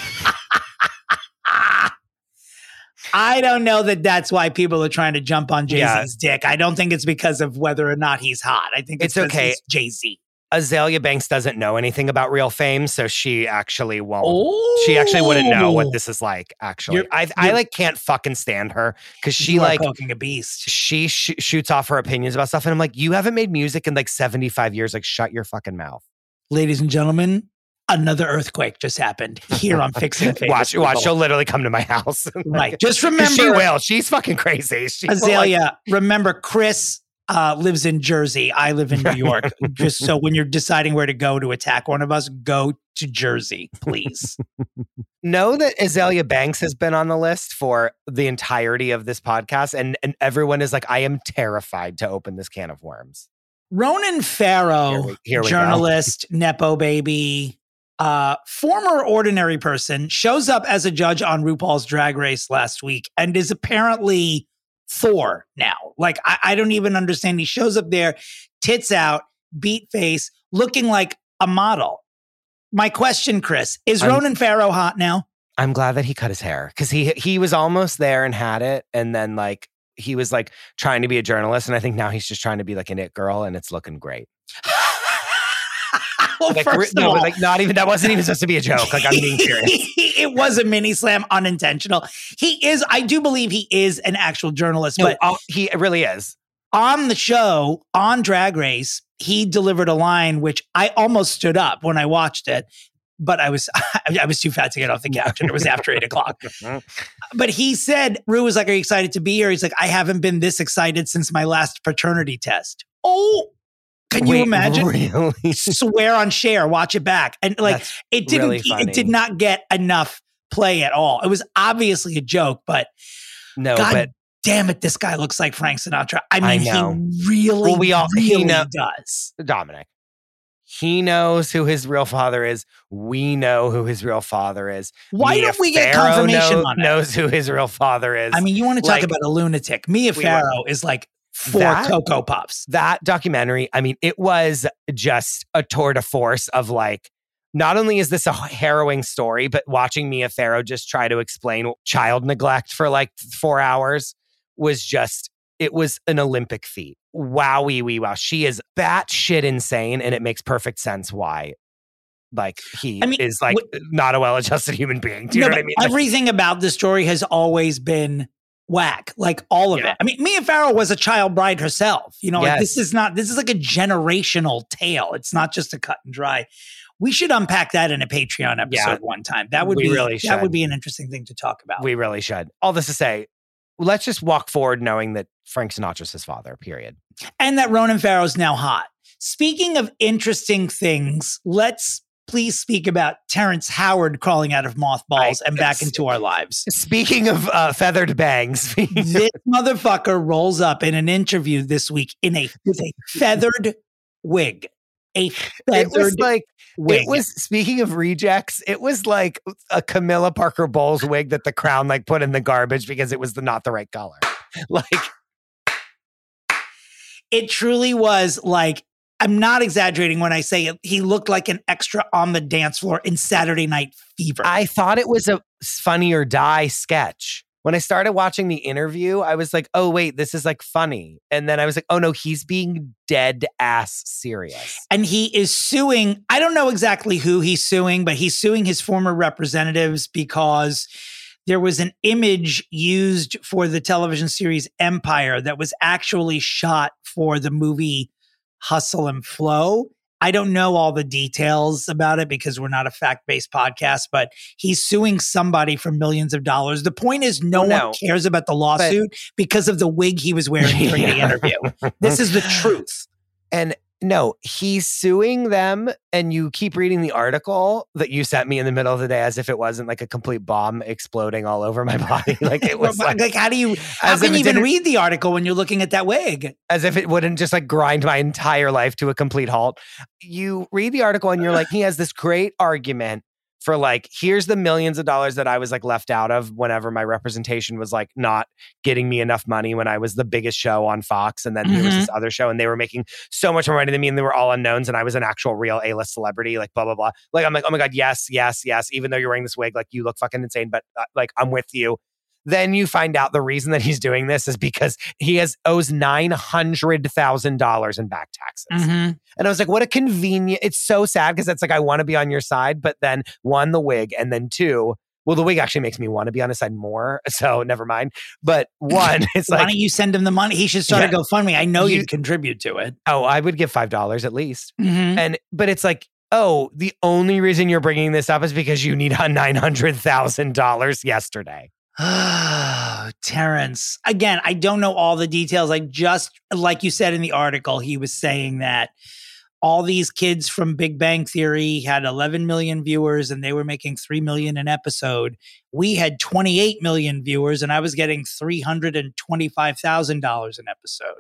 Speaker 7: I don't know that that's why people are trying to jump on Jay-Z's
Speaker 8: Yeah.
Speaker 7: dick. I don't think it's because of whether or not he's hot. I think it's,
Speaker 8: It's okay.
Speaker 7: He's Jay-Z.
Speaker 8: Azalea Banks doesn't know anything about real fame, so she actually won't. She actually wouldn't know what this is like. Actually,
Speaker 7: You're-
Speaker 8: I I
Speaker 7: you're-
Speaker 8: like can't fucking stand her because she
Speaker 7: You are
Speaker 8: like
Speaker 7: poking a beast.
Speaker 8: she sh- shoots off her opinions about stuff, and I'm like, you haven't made music in like seventy-five years. Like, shut your fucking mouth.
Speaker 7: Ladies and gentlemen, another earthquake just happened here on Fixing Famous
Speaker 8: Watch, watch.
Speaker 7: People.
Speaker 8: She'll literally come to my house.
Speaker 7: Right. Just
Speaker 8: 'Cause
Speaker 7: remember,
Speaker 8: she will. She's fucking crazy. She will, like-
Speaker 7: Azalea, remember Chris uh, lives in Jersey. I live in New York. Just so when you're deciding where to go to attack one of us, go to Jersey, please.
Speaker 8: know that Azalea Banks has been on the list for the entirety of this podcast, and, and everyone is like, I am terrified to open this can of worms.
Speaker 7: Ronan Farrow,
Speaker 8: Here we- here we go.
Speaker 7: journalist, Nepo baby, uh, former ordinary person, shows up as a judge on RuPaul's Drag Race last week and is apparently Thor now. Like, I, I don't even understand. He shows up there, tits out, beat face, looking like a model. My question, Chris, is
Speaker 8: I'm-
Speaker 7: Ronan Farrow hot now?
Speaker 8: I'm glad that he cut his hair because he he was almost there and had it, and then like he was like trying to be a journalist, and I think now he's just trying to be like an it girl, and it's looking great.
Speaker 7: Well,
Speaker 8: Like,
Speaker 7: first
Speaker 8: no,
Speaker 7: of all,
Speaker 8: like not even that wasn't even supposed to be a joke. Like, I'm being serious.
Speaker 7: It was a mini slam, unintentional. He is, I do believe he is an actual journalist,
Speaker 8: No,
Speaker 7: but
Speaker 8: oh, he really is.
Speaker 7: on the show, on Drag Race, he delivered a line which I almost stood up when I watched it, but I was I was too fat to get off the couch, and it was after eight o'clock. But he said, Rue was like, "Are you excited to be here?" He's like, "I haven't been this excited since my last paternity test." Oh, can you
Speaker 8: Wait,
Speaker 7: imagine?
Speaker 8: Really?
Speaker 7: Swear on Cher, watch it back, and like
Speaker 8: That's
Speaker 7: it didn't.
Speaker 8: really
Speaker 7: it
Speaker 8: funny.
Speaker 7: did not get enough play at all. It was obviously a joke, but
Speaker 8: No,
Speaker 7: God
Speaker 8: but
Speaker 7: damn it, this guy looks like Frank Sinatra. I
Speaker 8: I
Speaker 7: mean,
Speaker 8: know.
Speaker 7: he really,
Speaker 8: Well, we all- he
Speaker 7: really
Speaker 8: know-
Speaker 7: does.
Speaker 8: Dominic, he knows who his real father is. We know who his real father is.
Speaker 7: Why
Speaker 8: Mia
Speaker 7: don't we get
Speaker 8: Farrow
Speaker 7: confirmation
Speaker 8: know-
Speaker 7: on it?
Speaker 8: knows who his real father is.
Speaker 7: I mean, you want to talk
Speaker 8: Like,
Speaker 7: about a lunatic. Mia
Speaker 8: we
Speaker 7: Farrow is like four
Speaker 8: That-
Speaker 7: Cocoa Puffs.
Speaker 8: that documentary, I mean, it was just a tour de force of like, not only is this a harrowing story, but watching Mia Farrow just try to explain child neglect for like four hours was just, it was an Olympic feat. Wowie wee wow. She is batshit insane, and it makes perfect sense why. Like, he
Speaker 7: I mean,
Speaker 8: is like
Speaker 7: wh-
Speaker 8: not a well-adjusted human being. Do you
Speaker 7: No,
Speaker 8: know what I
Speaker 7: but
Speaker 8: mean? Like,
Speaker 7: everything about the story has always been whack, like all of
Speaker 8: Yeah.
Speaker 7: it. I mean, Mia Farrow was a child bride herself. You know, like
Speaker 8: Yes.
Speaker 7: this is not, this is like a generational tale. It's not just a cut and dry. We should unpack that in a Patreon episode
Speaker 8: Yeah.
Speaker 7: one time. That would
Speaker 8: We
Speaker 7: be
Speaker 8: really
Speaker 7: that would
Speaker 8: should.
Speaker 7: be an interesting thing to talk about.
Speaker 8: We really should. All this to say, let's just walk forward knowing that Frank Sinatra's his father, period.
Speaker 7: And that Ronan Farrow's now hot. Speaking of interesting things, let's please speak about Terrence Howard crawling out of mothballs
Speaker 8: I-
Speaker 7: and back into our lives.
Speaker 8: Speaking of uh, feathered bangs,
Speaker 7: This motherfucker rolls up in an interview this week in a with a feathered wig. A
Speaker 8: it
Speaker 7: feathered
Speaker 8: was like,
Speaker 7: wig.
Speaker 8: it was, speaking of rejects, it was like a Camilla Parker Bowles wig that the Crown like put in the garbage because it was the not the right color. Like,
Speaker 7: It truly was like, I'm not exaggerating when I say it, he looked like an extra on the dance floor in Saturday Night Fever.
Speaker 8: I thought it was a Funny or Die sketch. When I started watching the interview, I was like, oh, wait, this is like funny. And then I was like, oh, no, he's being dead ass serious.
Speaker 7: And he is suing, I don't know exactly who he's suing, but he's suing his former representatives because there was an image used for the television series Empire that was actually shot for the movie Hustle and Flow. I don't know all the details about it because we're not a fact-based podcast, but he's suing somebody for millions of dollars. The point is no,
Speaker 8: No.
Speaker 7: one cares about the lawsuit because of the wig he was wearing during the interview. This is the truth.
Speaker 8: And no, he's suing them. And you keep reading the article that you sent me in the middle of the day as if it wasn't like a complete bomb exploding all over my body. Like it was
Speaker 7: like,
Speaker 8: like,
Speaker 7: how do you, how
Speaker 8: as if
Speaker 7: can
Speaker 8: it
Speaker 7: you even
Speaker 8: didn't-
Speaker 7: read the article when you're looking at that wig?
Speaker 8: as if it wouldn't just like grind my entire life to a complete halt. You read the article and you're like, he has this great argument for like, here's the millions of dollars that I was like left out of whenever my representation was like not getting me enough money when I was the biggest show on Fox. And then there was
Speaker 7: Mhm.
Speaker 8: this other show and they were making so much more money than me and they were all unknowns and I was an actual real A-list celebrity, like blah, blah, blah. Like, I'm like, oh my God, yes, yes, yes. Even though you're wearing this wig, like you look fucking insane, but uh, like I'm with you. Then you find out the reason that he's doing this is because he has owes nine hundred thousand dollars in back taxes.
Speaker 7: Mhm.
Speaker 8: And I was like, what a convenient, it's so sad because it's like, I want to be on your side, but then one, the wig, and then two, well, the wig actually makes me want to be on his side more. So never mind. But one, it's
Speaker 7: Why
Speaker 8: like,
Speaker 7: don't you send him the money? He should start
Speaker 8: Yeah.
Speaker 7: a GoFundMe. I know
Speaker 8: You-
Speaker 7: you'd contribute to it.
Speaker 8: oh, I would give five dollars at least.
Speaker 7: Mhm.
Speaker 8: And, but it's like, oh, the only reason you're bringing this up is because you need nine hundred thousand dollars yesterday.
Speaker 7: Oh, Terrence. Again, I don't know all the details. I just, like you said in the article, he was saying that all these kids from Big Bang Theory had eleven million viewers and they were making three million an episode. We had twenty-eight million viewers and I was getting three hundred twenty-five thousand dollars an episode.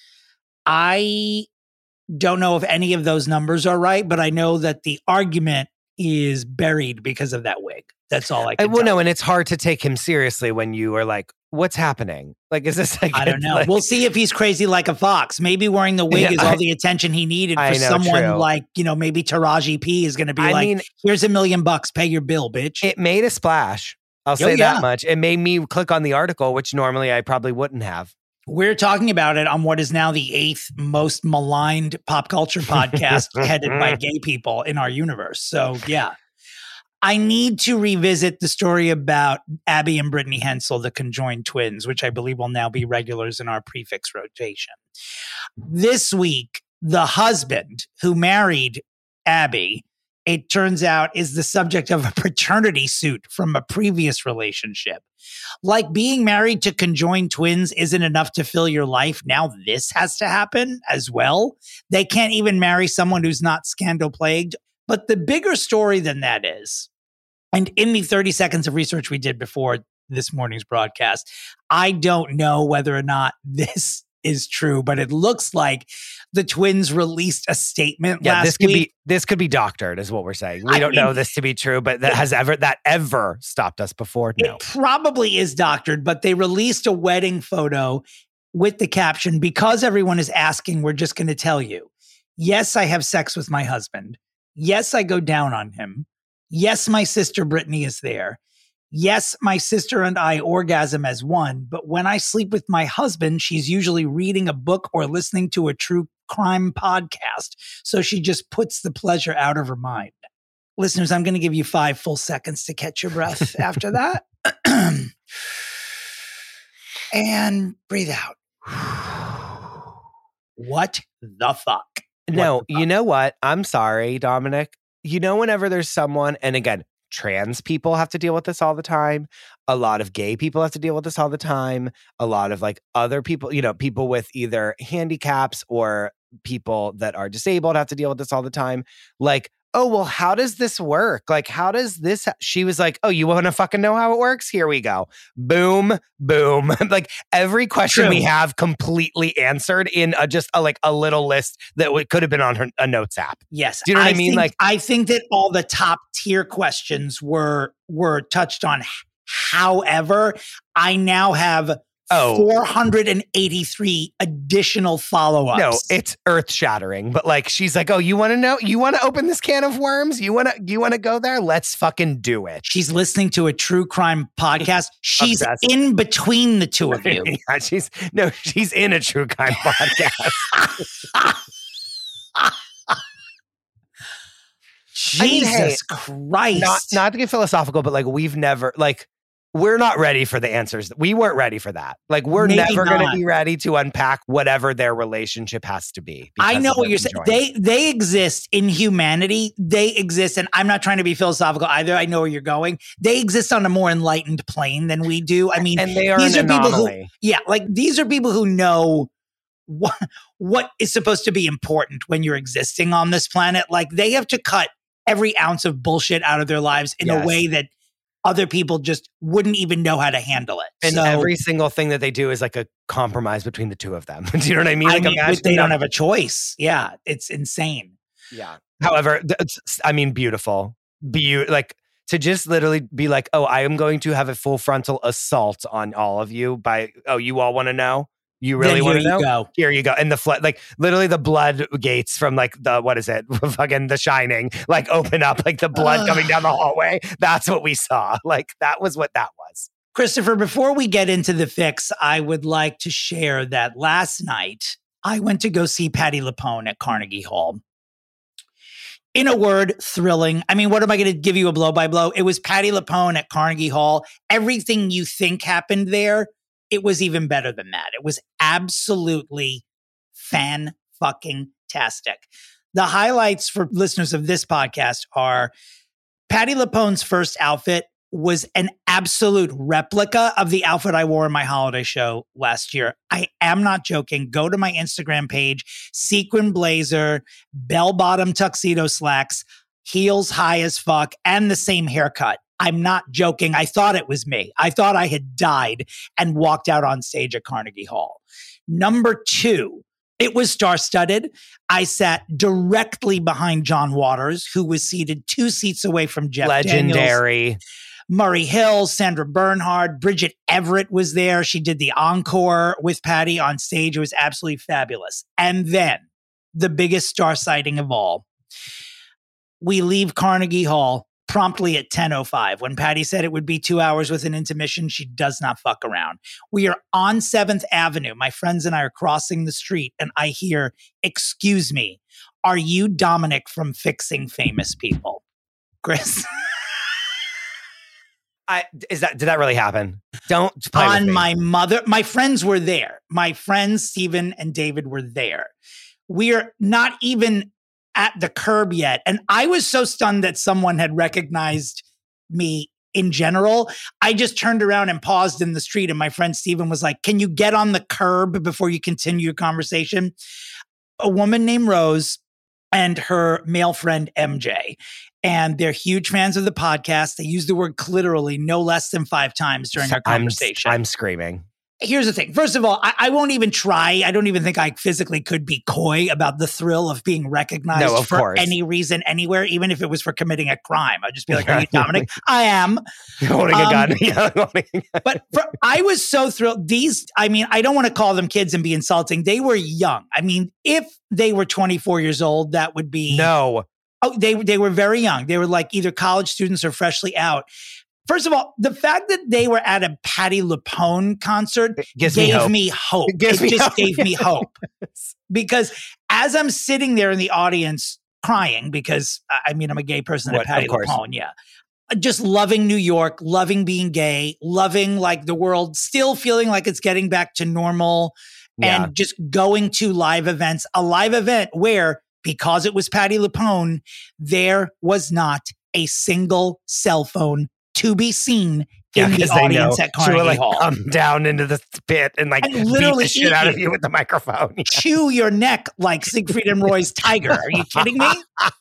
Speaker 7: I don't know if any of those numbers are right, but I know that the argument is buried because of that wig. That's all I
Speaker 8: I,
Speaker 7: can
Speaker 8: well,
Speaker 7: tell.
Speaker 8: no, and it's hard to take him seriously when you are like, what's happening? Like, is this like,
Speaker 7: I don't know.
Speaker 8: like-
Speaker 7: We'll see if he's crazy like a fox. Maybe wearing the wig
Speaker 8: Yeah,
Speaker 7: is all
Speaker 8: I-
Speaker 7: the attention he needed for
Speaker 8: I know,
Speaker 7: someone
Speaker 8: true.
Speaker 7: like, you know, maybe Taraji P is going to be
Speaker 8: I
Speaker 7: like,
Speaker 8: mean,
Speaker 7: here's a million bucks, pay your bill, bitch.
Speaker 8: it made a splash. I'll
Speaker 7: Oh,
Speaker 8: say
Speaker 7: yeah.
Speaker 8: that much. It made me click on the article, which normally I probably wouldn't have.
Speaker 7: We're talking about it on what is now the eighth most maligned pop culture podcast headed by gay people in our universe. So, yeah. I need to revisit the story about Abby and Brittany Hensel, the conjoined twins, which I believe will now be regulars in our prefix rotation. This week, the husband who married Abby, it turns out, is the subject of a paternity suit from a previous relationship. Like being married to conjoined twins isn't enough to fill your life. Now this has to happen as well. They can't even marry someone who's not scandal plagued. But the bigger story than that is, and in the thirty seconds of research we did before this morning's broadcast, I don't know whether or not this is true, but it looks like the twins released a statement
Speaker 8: Yeah,
Speaker 7: last
Speaker 8: this could
Speaker 7: week.
Speaker 8: be this could be doctored, is what we're saying. We
Speaker 7: I
Speaker 8: don't
Speaker 7: mean-
Speaker 8: know this to be true, but that has ever that ever stopped us before. No.
Speaker 7: It probably is doctored, but they released a wedding photo with the caption, because everyone is asking, we're just going to tell you. Yes, I have sex with my husband. Yes, I go down on him. Yes, my sister Brittany is there. Yes, my sister and I orgasm as one, but when I sleep with my husband, she's usually reading a book or listening to a true crime podcast. So she just puts the pleasure out of her mind. Listeners, I'm going to give you five full seconds to catch your breath after that. and breathe out. What the fuck?
Speaker 8: No,
Speaker 7: What the fuck?
Speaker 8: you know what? I'm sorry, Dominic. You know, whenever there's someone, and again, trans people have to deal with this all the time. A lot of gay people have to deal with this all the time. A lot of like other people, you know, people with either handicaps or people that are disabled have to deal with this all the time. Like, oh, well, how does this work? Like, how does this? Ha-? She was like, oh, you want to fucking know how it works? Here we go. Boom, boom. Like every question
Speaker 7: True.
Speaker 8: we have completely answered in a, just a, like a little list that w- could have been on her a notes app.
Speaker 7: Yes.
Speaker 8: Do you know what I, I mean?
Speaker 7: Think,
Speaker 8: like,
Speaker 7: I think that all the top tier questions were were touched on. However, I now have
Speaker 8: Oh.
Speaker 7: four hundred eighty-three additional follow-ups.
Speaker 8: No, it's earth-shattering. But like, she's like, "Oh, you want to know? You want to open this can of worms? You want to? You want to go there? Let's fucking do it."
Speaker 7: She's listening to a true crime podcast. She's
Speaker 8: Obsessed.
Speaker 7: in between the two of you.
Speaker 8: Yeah, she's no, she's in a true crime podcast.
Speaker 7: Jesus
Speaker 8: I mean, hey,
Speaker 7: Christ!
Speaker 8: Not not to get philosophical, but like, we've never like. We're not ready for the answers. We weren't ready for that. Like, we're
Speaker 7: Maybe
Speaker 8: never going to
Speaker 7: not.
Speaker 8: be ready to unpack whatever their relationship has to be.
Speaker 7: I
Speaker 8: because
Speaker 7: know
Speaker 8: of
Speaker 7: what
Speaker 8: them
Speaker 7: you're saying.
Speaker 8: joining.
Speaker 7: They they exist in humanity. They exist, and I'm not trying to be philosophical either. I know where you're going. They exist on a more enlightened plane than we do. I mean,
Speaker 8: and they are
Speaker 7: these
Speaker 8: an
Speaker 7: are people who,
Speaker 8: anomaly.
Speaker 7: yeah, like these are people who know what what is supposed to be important when you're existing on this planet. Like they have to cut every ounce of bullshit out of their lives in
Speaker 8: Yes.
Speaker 7: a way that other people just wouldn't even know how to handle it.
Speaker 8: And
Speaker 7: so,
Speaker 8: every single thing that they do is like a compromise between the two of them. Do you know what I mean?
Speaker 7: I
Speaker 8: Like,
Speaker 7: mean,
Speaker 8: imagine
Speaker 7: they don't
Speaker 8: that-
Speaker 7: have a choice. Yeah, it's insane.
Speaker 8: Yeah. However, th- it's- I mean, beautiful. Be like to just literally be like, oh, I am going to have a full frontal assault on all of you by, oh, you all want to know? You really
Speaker 7: Then
Speaker 8: want to
Speaker 7: here
Speaker 8: know?
Speaker 7: you go.
Speaker 8: Here you go. And the flood, like literally the blood gates from like the, what is it? Fucking The Shining, like open up, like the blood coming down the hallway. That's what we saw. Like that was what that was.
Speaker 7: Christopher, before we get into the fix, I would like to share that last night I went to go see Patti LuPone at Carnegie Hall. In a word, thrilling. I mean, what am I going to give you a blow by blow? It was Patti LuPone at Carnegie Hall. Everything you think happened there, it was even better than that. It was absolutely fan-fucking-tastic. The highlights for listeners of this podcast are Patti LuPone's first outfit was an absolute replica of the outfit I wore in my holiday show last year. I am not joking. Go to my Instagram page, sequin blazer, bell-bottom tuxedo slacks, heels high as fuck, and the same haircut. I'm not joking. I thought it was me. I thought I had died and walked out on stage at Carnegie Hall. Number two, it was star-studded. I sat directly behind John Waters, who was seated two seats away from Jeff Daniels.
Speaker 8: Legendary.
Speaker 7: Murray Hill, Sandra Bernhard, Bridget Everett was there. She did the encore with Patti on stage. It was absolutely fabulous. And then the biggest star sighting of all. We leave Carnegie Hall promptly at ten oh five. When Patti said it would be two hours with an intermission, she does not fuck around. We are on seventh Avenue. My friends and I are crossing the street, and I hear, "Excuse me, are you Dominic from Fixing Famous People?" Chris?
Speaker 8: I, is that did that really happen? Don't play with
Speaker 7: On
Speaker 8: me.
Speaker 7: my mother, my friends were there. My friends, Stephen and David, were there. We are not even at the curb yet. And I was so stunned that someone had recognized me in general. I just turned around and paused in the street. And my friend Stephen was like, "Can you get on the curb before you continue your conversation?" A woman named Rose and her male friend M J. And they're huge fans of the podcast. They use the word literally no less than five times during our
Speaker 8: I'm,
Speaker 7: conversation.
Speaker 8: I'm screaming.
Speaker 7: Here's the thing. First of all, I, I won't even try. I don't even think I physically could be coy about the thrill of being recognized
Speaker 8: No, of
Speaker 7: for
Speaker 8: course.
Speaker 7: any reason, anywhere, even if it was for committing a crime. I'd just be like, "Are you Dominic?" I am.
Speaker 8: Holding a
Speaker 7: Um,
Speaker 8: gun. Yeah, holding a gun.
Speaker 7: But for, I was so thrilled. These, I mean, I don't want to call them kids and be insulting. They were young. I mean, if they were twenty-four years old, that would be.
Speaker 8: No.
Speaker 7: Oh, they they were very young. They were like either college students or freshly out. First of all, the fact that they were at a Patti LuPone concert
Speaker 8: It gives me
Speaker 7: gave
Speaker 8: hope.
Speaker 7: me hope.
Speaker 8: It gives
Speaker 7: it
Speaker 8: me
Speaker 7: just
Speaker 8: hope.
Speaker 7: gave me hope. Because as I'm sitting there in the audience crying, because I I mean, I'm a gay person
Speaker 8: What,
Speaker 7: at Patti
Speaker 8: of course.
Speaker 7: LuPone, yeah. just loving New York, loving being gay, loving like the world, still feeling like it's getting back to normal
Speaker 8: Yeah.
Speaker 7: and just going to live events, a live event where, because it was Patti LuPone, there was not a single cell phone to be seen
Speaker 8: Yeah,
Speaker 7: in the
Speaker 8: 'cause they
Speaker 7: audience
Speaker 8: know
Speaker 7: at
Speaker 8: she will
Speaker 7: Carnegie
Speaker 8: like
Speaker 7: Hall.
Speaker 8: come down into the pit and like
Speaker 7: And
Speaker 8: beat
Speaker 7: literally
Speaker 8: the shit
Speaker 7: eat
Speaker 8: out of
Speaker 7: you.
Speaker 8: you with the microphone. Yeah.
Speaker 7: Chew your neck like Siegfried and Roy's tiger. Are you kidding me?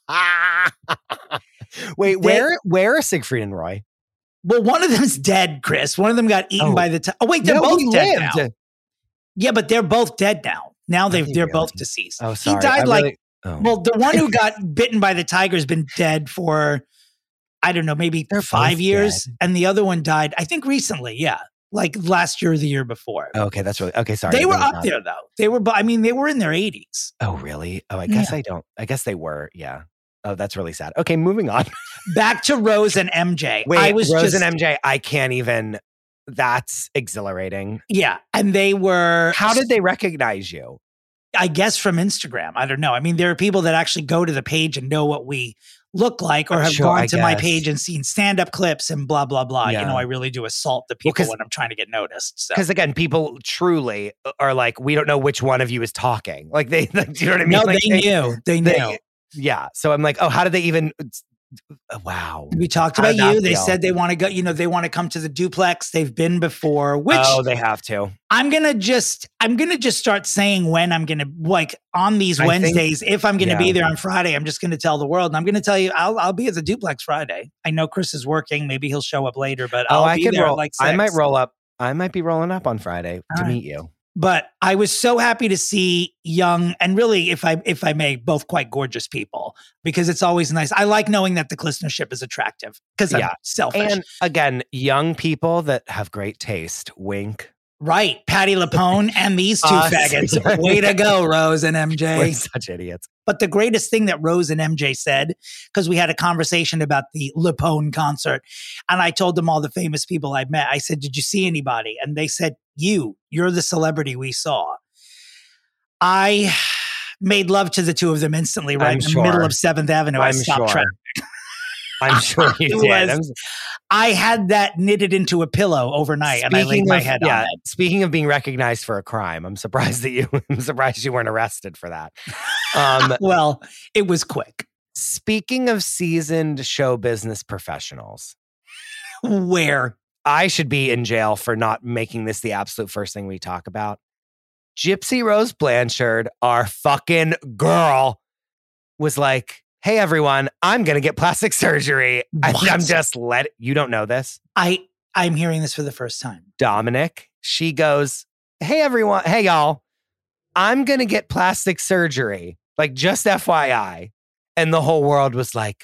Speaker 8: Wait,
Speaker 7: They-
Speaker 8: where where are Siegfried and Roy?
Speaker 7: Well, one of them's dead, Chris. One of them got eaten
Speaker 8: Oh.
Speaker 7: by the tiger. Oh, wait, they're
Speaker 8: No,
Speaker 7: both
Speaker 8: he
Speaker 7: dead
Speaker 8: lived.
Speaker 7: now. Yeah, but they're both dead now. Now
Speaker 8: Are
Speaker 7: they've,
Speaker 8: they
Speaker 7: they're
Speaker 8: really?
Speaker 7: both deceased.
Speaker 8: Oh, sorry.
Speaker 7: He died
Speaker 8: I
Speaker 7: like,
Speaker 8: really- oh.
Speaker 7: well, the one who got bitten by the tiger has been dead for, I don't know, maybe
Speaker 8: They're
Speaker 7: five
Speaker 8: both
Speaker 7: years.
Speaker 8: dead.
Speaker 7: And the other one died, I think recently. Yeah. Like last year or the year before.
Speaker 8: Okay, that's really okay. Sorry,
Speaker 7: They were
Speaker 8: That was
Speaker 7: up
Speaker 8: not-
Speaker 7: there though. They were, I mean, they were in their eighties.
Speaker 8: Oh, really? Oh, I guess
Speaker 7: Yeah.
Speaker 8: I don't. I guess they were. Yeah. Oh, that's really sad. Okay, moving on.
Speaker 7: Back to Rose and M J.
Speaker 8: Wait,
Speaker 7: I was
Speaker 8: Rose
Speaker 7: just,
Speaker 8: and M J. I can't even. That's exhilarating.
Speaker 7: yeah. And they were,
Speaker 8: How did they recognize you?
Speaker 7: I guess from Instagram. I don't know. I mean, there are people that actually go to the page and know what we look like, or have
Speaker 8: Sure,
Speaker 7: gone
Speaker 8: I
Speaker 7: to my
Speaker 8: guess.
Speaker 7: page and seen stand-up clips and blah, blah, blah. You
Speaker 8: Yeah.
Speaker 7: know, I really do assault the people
Speaker 8: 'cause-
Speaker 7: when I'm trying to get noticed. So.
Speaker 8: Because again, people truly are like, we don't know which one of you is talking. Like they, like, do you know what I mean?
Speaker 7: No,
Speaker 8: Like,
Speaker 7: they knew. They knew.
Speaker 8: they- Yeah. So I'm like, oh, how did they even? Wow.
Speaker 7: We talked
Speaker 8: How
Speaker 7: about
Speaker 8: did that
Speaker 7: you. They
Speaker 8: feel?
Speaker 7: said they want to go, you know, they want to come to the duplex. They've been before, which
Speaker 8: Oh, they have to.
Speaker 7: I'm going to just, I'm going to just start saying when I'm going to, like on these
Speaker 8: I think-
Speaker 7: Wednesdays, if I'm going to
Speaker 8: yeah.
Speaker 7: be there on Friday, I'm just going to tell the world. And I'm going to tell you, I'll, I'll be at the duplex Friday. I know Chris is working. Maybe he'll show up later, but
Speaker 8: Oh,
Speaker 7: I'll
Speaker 8: I
Speaker 7: be
Speaker 8: could
Speaker 7: there
Speaker 8: roll.
Speaker 7: at like
Speaker 8: I might
Speaker 7: six.
Speaker 8: roll up. I might be rolling up on Friday to
Speaker 7: All right.
Speaker 8: meet you.
Speaker 7: But I was so happy to see young and really, if I if I may, both quite gorgeous people, because it's always nice. I like knowing that the listenership is attractive because I'm
Speaker 8: Yeah.
Speaker 7: selfish.
Speaker 8: And again, young people that have great taste. Wink.
Speaker 7: Right. Patti LuPone and these two
Speaker 8: Us.
Speaker 7: faggots. Way to go, Rose and M J.
Speaker 8: We're such idiots.
Speaker 7: But the greatest thing that Rose and M J said, because we had a conversation about the LuPone concert, and I told them all the famous people I met. I said, did you see anybody? And they said, you, you're the celebrity we saw. I made love to the two of them instantly, right
Speaker 8: I'm
Speaker 7: in the
Speaker 8: sure.
Speaker 7: middle of seventh Avenue. I
Speaker 8: I'm
Speaker 7: stopped
Speaker 8: sure.
Speaker 7: traffic.
Speaker 8: I'm sure you
Speaker 7: It
Speaker 8: did.
Speaker 7: was- I had that knitted into a pillow overnight, and I laid my
Speaker 8: of,
Speaker 7: head
Speaker 8: yeah,
Speaker 7: on it.
Speaker 8: speaking of being recognized for a crime, I'm surprised that you. I'm surprised you weren't arrested for that. Um,
Speaker 7: Well, it was quick.
Speaker 8: speaking of seasoned show business professionals,
Speaker 7: Where?
Speaker 8: I should be in jail for not making this the absolute first thing we talk about. Gypsy Rose Blanchard, our fucking girl, was like, hey, everyone, I'm going to get plastic surgery. And
Speaker 7: What?
Speaker 8: I'm just let you don't know this.
Speaker 7: I I'm hearing this for the first time.
Speaker 8: Dominic, she goes, hey, everyone. Hey, y'all, I'm going to get plastic surgery. Like, just F Y I. And the whole world was like,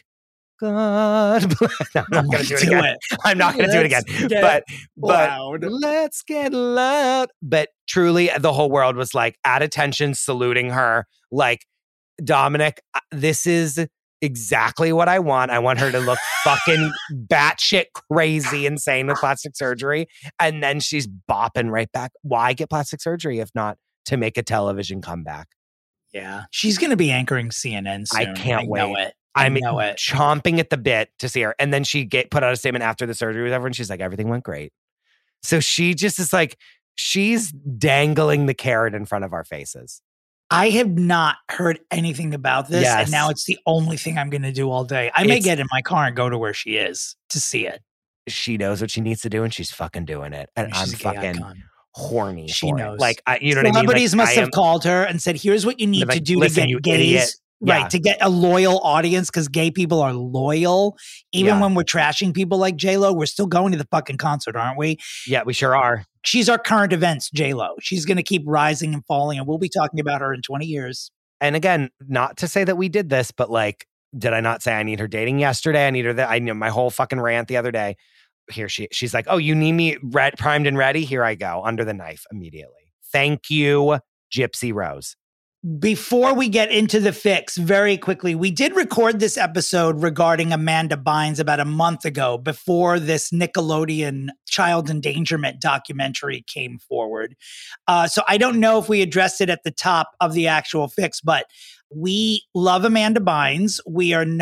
Speaker 8: God bless. I'm not going to do it
Speaker 7: Do
Speaker 8: again.
Speaker 7: it.
Speaker 8: I'm not going to do it again.
Speaker 7: Let's get
Speaker 8: But, but
Speaker 7: loud.
Speaker 8: let's get loud. But truly, the whole world was like at attention, saluting her. Like, Dominic, uh, this is exactly what I want. I want her to look fucking batshit crazy insane with plastic surgery. And then she's bopping right back. Why get plastic surgery if not to make a television comeback?
Speaker 7: Yeah. She's going to be anchoring C N N soon.
Speaker 8: I can't
Speaker 7: know
Speaker 8: wait.
Speaker 7: it. I
Speaker 8: I'm
Speaker 7: know it.
Speaker 8: chomping at the bit to see her. And then she get, put out a statement after the surgery with everyone. She's like, everything went great. So she just is like, she's dangling the carrot in front of our faces.
Speaker 7: I have not heard anything about this.
Speaker 8: Yes.
Speaker 7: And now it's the only thing I'm going to do all day. I may
Speaker 8: It's-
Speaker 7: get in my car and go to where she is to see it.
Speaker 8: She knows what she needs to do and she's fucking doing it. And
Speaker 7: She's
Speaker 8: I'm
Speaker 7: a gay
Speaker 8: fucking
Speaker 7: icon.
Speaker 8: horny
Speaker 7: She
Speaker 8: for
Speaker 7: knows.
Speaker 8: it. Like, I, you know what I mean?
Speaker 7: Celebrities
Speaker 8: Like,
Speaker 7: must
Speaker 8: I
Speaker 7: have
Speaker 8: am-
Speaker 7: called her and said, here's what you need
Speaker 8: They're
Speaker 7: to
Speaker 8: like,
Speaker 7: do
Speaker 8: "Listen,
Speaker 7: to
Speaker 8: you
Speaker 7: get
Speaker 8: idiot."
Speaker 7: gays. Right.
Speaker 8: Yeah.
Speaker 7: To get a loyal audience, because gay people are loyal. Even
Speaker 8: Yeah.
Speaker 7: when we're trashing people like J-Lo, we're still going to the fucking concert, aren't we?
Speaker 8: Yeah, we sure are.
Speaker 7: She's our current events, J-Lo. She's going to keep rising and falling, and we'll be talking about her in twenty years.
Speaker 8: And again, not to say that we did this, but like, did I not say I need her dating yesterday? I need her that. I knew my whole fucking rant the other day. Here she, she's like, oh, you need me red, primed and ready? Here I go, under the knife immediately. Thank you, Gypsy Rose.
Speaker 7: Before we get into the fix, very quickly, we did record this episode regarding Amanda Bynes about a month ago before this Nickelodeon child endangerment documentary came forward. Uh, so I don't know if we addressed it at the top of the actual fix, but we love Amanda Bynes. We are not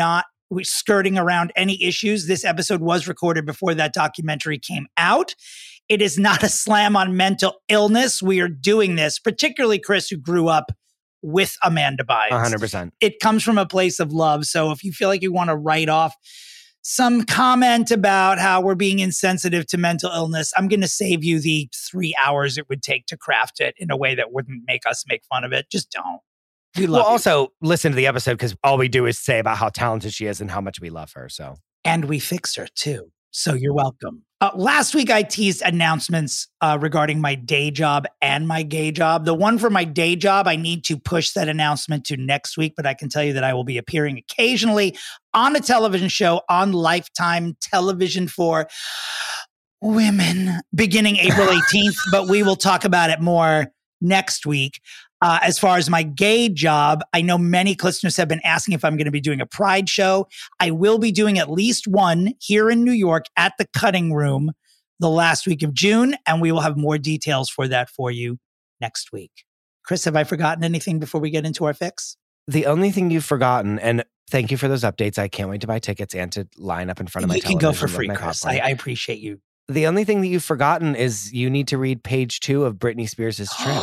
Speaker 7: we're skirting around any issues. This episode was recorded before that documentary came out. It is not a slam on mental illness. We are doing this, particularly Chris, who grew up with Amanda Bynes.
Speaker 8: one hundred percent.
Speaker 7: It comes from a place of love. So if you feel like you want to write off some comment about how we're being insensitive to mental illness, I'm going to save you the three hours it would take to craft it in a way that wouldn't make us make fun of it. Just don't. We love
Speaker 8: well,
Speaker 7: you.
Speaker 8: also listen to the episode because all we do is say about how talented she is and how much we love her. So,
Speaker 7: and we fix her too. So you're welcome. Uh, last week, I teased announcements uh, regarding my day job and my gay job. The one for my day job, I need to push that announcement to next week, but I can tell you that I will be appearing occasionally on a television show on Lifetime Television for women beginning April eighteenth, but we will talk about it more next week. Uh, as far as my gay job, I know many listeners have been asking if I'm going to be doing a Pride show. I will be doing at least one here in New York at the Cutting Room the last week of June, and we will have more details for that for you next week. Chris, have I forgotten anything before we get into our fix?
Speaker 8: The only thing you've forgotten, and thank you for those updates. I can't wait to buy tickets and to line up in front of my
Speaker 7: you
Speaker 8: television.
Speaker 7: You can go for
Speaker 8: with
Speaker 7: free,
Speaker 8: my
Speaker 7: Chris.
Speaker 8: popcorn.
Speaker 7: I, I appreciate you.
Speaker 8: The only thing that you've forgotten is you need to read page two of Britney Spears' trip.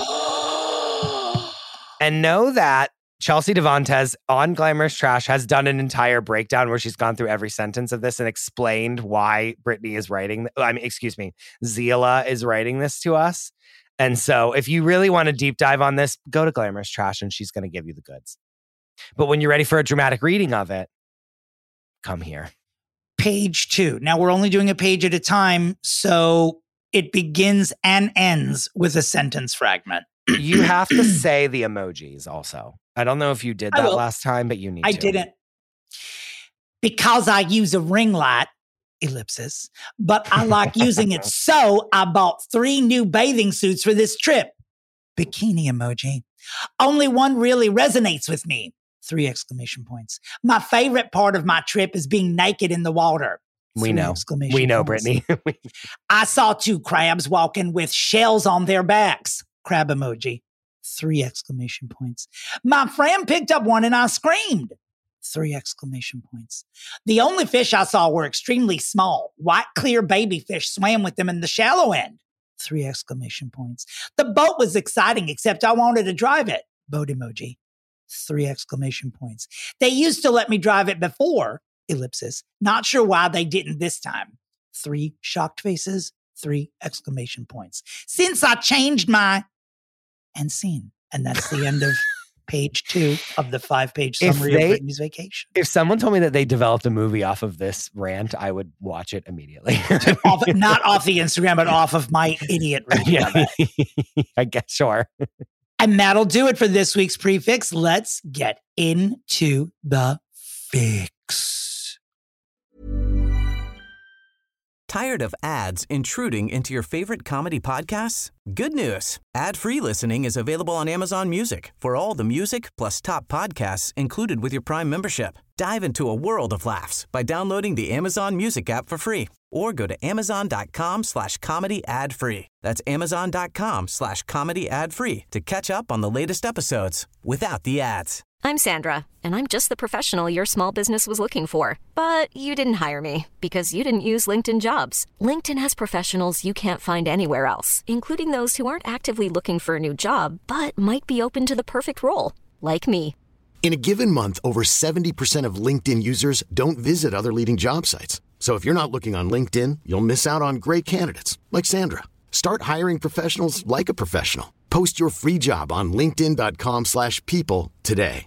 Speaker 8: And know that Chelsea Devantez on Glamorous Trash has done an entire breakdown where she's gone through every sentence of this and explained why Britney is writing. I mean, excuse me, Zila is writing this to us. And so if you really want to deep dive on this, go to Glamorous Trash and she's going to give you the goods. But when you're ready for a dramatic reading of it, come here.
Speaker 7: Page two. Now we're only doing a page at a time, so it begins and ends with a sentence fragment.
Speaker 8: You have to say the emojis also. I don't know if you did
Speaker 7: I
Speaker 8: that
Speaker 7: will.
Speaker 8: last time, but you need
Speaker 7: I
Speaker 8: to.
Speaker 7: didn't. Because I use a ring light, ellipsis, but I like using it, so I bought three new bathing suits for this trip. Bikini emoji. Only one really resonates with me. Three exclamation points. My favorite part of my trip is being naked in the water.
Speaker 8: We
Speaker 7: Three
Speaker 8: know.
Speaker 7: exclamation
Speaker 8: We know,
Speaker 7: points.
Speaker 8: Brittany.
Speaker 7: I saw two crabs walking with shells on their backs. Crab emoji. Three exclamation points. My friend picked up one and I screamed. Three exclamation points. The only fish I saw were extremely small. White, clear baby fish swam with them in the shallow end. Three exclamation points. The boat was exciting, except I wanted to drive it. Boat emoji. Three exclamation points. They used to let me drive it before. Ellipsis. Not sure why they didn't this time. Three shocked faces. Three exclamation points. Since I changed my and scene. And that's the end of page two of the five-page summary
Speaker 8: they,
Speaker 7: of Britney's vacation.
Speaker 8: If someone told me that they developed a movie off of this rant, I would watch it immediately.
Speaker 7: off, not off the Instagram, but off of my idiot review of it.
Speaker 8: I guess, sure.
Speaker 7: And that'll do it for this week's prefix. Let's get into the fix.
Speaker 2: Tired of ads intruding into your favorite comedy podcasts? Good news. Ad-free listening is available on Amazon Music for all the music plus top podcasts included with your Prime membership. Dive into a world of laughs by downloading the Amazon Music app for free or go to amazon.com slash comedy ad free. That's amazon.com slash comedy ad free to catch up on the latest episodes without the ads.
Speaker 5: I'm Sandra, and I'm just the professional your small business was looking for. But you didn't hire me because you didn't use LinkedIn Jobs. LinkedIn has professionals you can't find anywhere else, including those who aren't actively looking for a new job, but might be open to the perfect role, like me.
Speaker 6: In a given month, over seventy percent of LinkedIn users don't visit other leading job sites. So if you're not looking on LinkedIn, you'll miss out on great candidates like Sandra. Start hiring professionals like a professional. Post your free job on linkedin.com slash people today.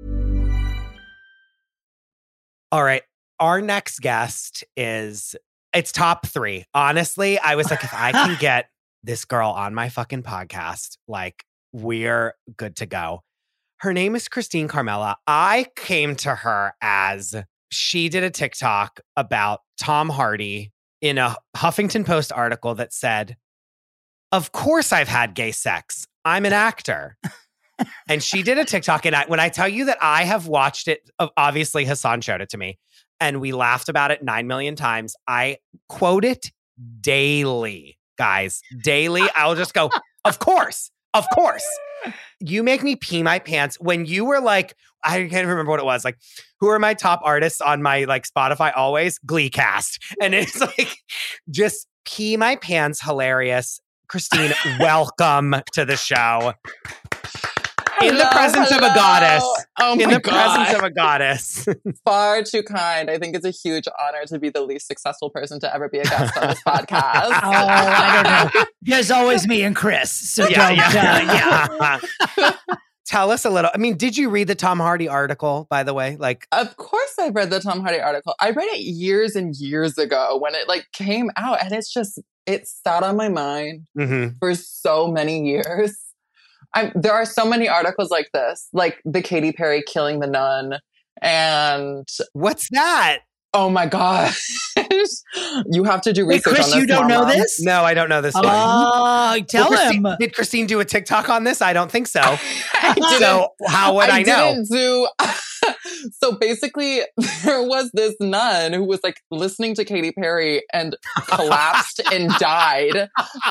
Speaker 8: All right. Our next guest is, it's top three. Honestly, I was like, if I can get this girl on my fucking podcast, like, we're good to go. Her name is Christine Carmela. I came to her as she did a TikTok about Tom Hardy in a Huffington Post article that said, of course I've had gay sex. I'm an actor. And she did a TikTok. And I, when I tell you that I have watched it, obviously Hassan showed it to me and we laughed about it nine million times. I quote it daily, guys, daily. I'll just go, of course, Of course. You make me pee my pants when you were like, I can't remember what it was. Like, who are my top artists on my like Spotify always? Glee cast. And it's like, just pee my pants. Hilarious. Christine, welcome to the show. In the
Speaker 9: Hello,
Speaker 8: presence
Speaker 9: hello.
Speaker 8: of a goddess.
Speaker 9: Oh
Speaker 8: In
Speaker 9: my
Speaker 8: the
Speaker 9: God.
Speaker 8: presence of a goddess.
Speaker 9: Far too kind. I think it's a huge honor to be the least successful person to ever be a guest on this podcast.
Speaker 7: Oh, I don't know. There's always me and Chris. So
Speaker 8: Yeah,
Speaker 7: don't,
Speaker 8: yeah.
Speaker 7: uh, yeah.
Speaker 8: Tell us a little. I mean, did you read the Tom Hardy article, by the way? Like,
Speaker 9: Of course I read the Tom Hardy article. I read it years and years ago when it like came out, and it's just, it sat on my mind
Speaker 8: mhm.
Speaker 9: for so many years. I'm, there are so many articles like this, like the Katy Perry killing the nun, and
Speaker 8: What's that?
Speaker 9: oh my gosh, you have to do
Speaker 7: Wait,
Speaker 9: research
Speaker 7: Chris,
Speaker 9: on this.
Speaker 7: you don't know
Speaker 9: Mama.
Speaker 7: this?
Speaker 8: No, I don't know this one.
Speaker 7: Oh, tell
Speaker 8: Well,
Speaker 7: him.
Speaker 8: Christine- did Christine do a TikTok on this? I don't think so.
Speaker 9: I didn't-
Speaker 8: So how would I, know?
Speaker 9: didn't do. So basically, there was this nun who was like listening to Katy Perry and collapsed and died,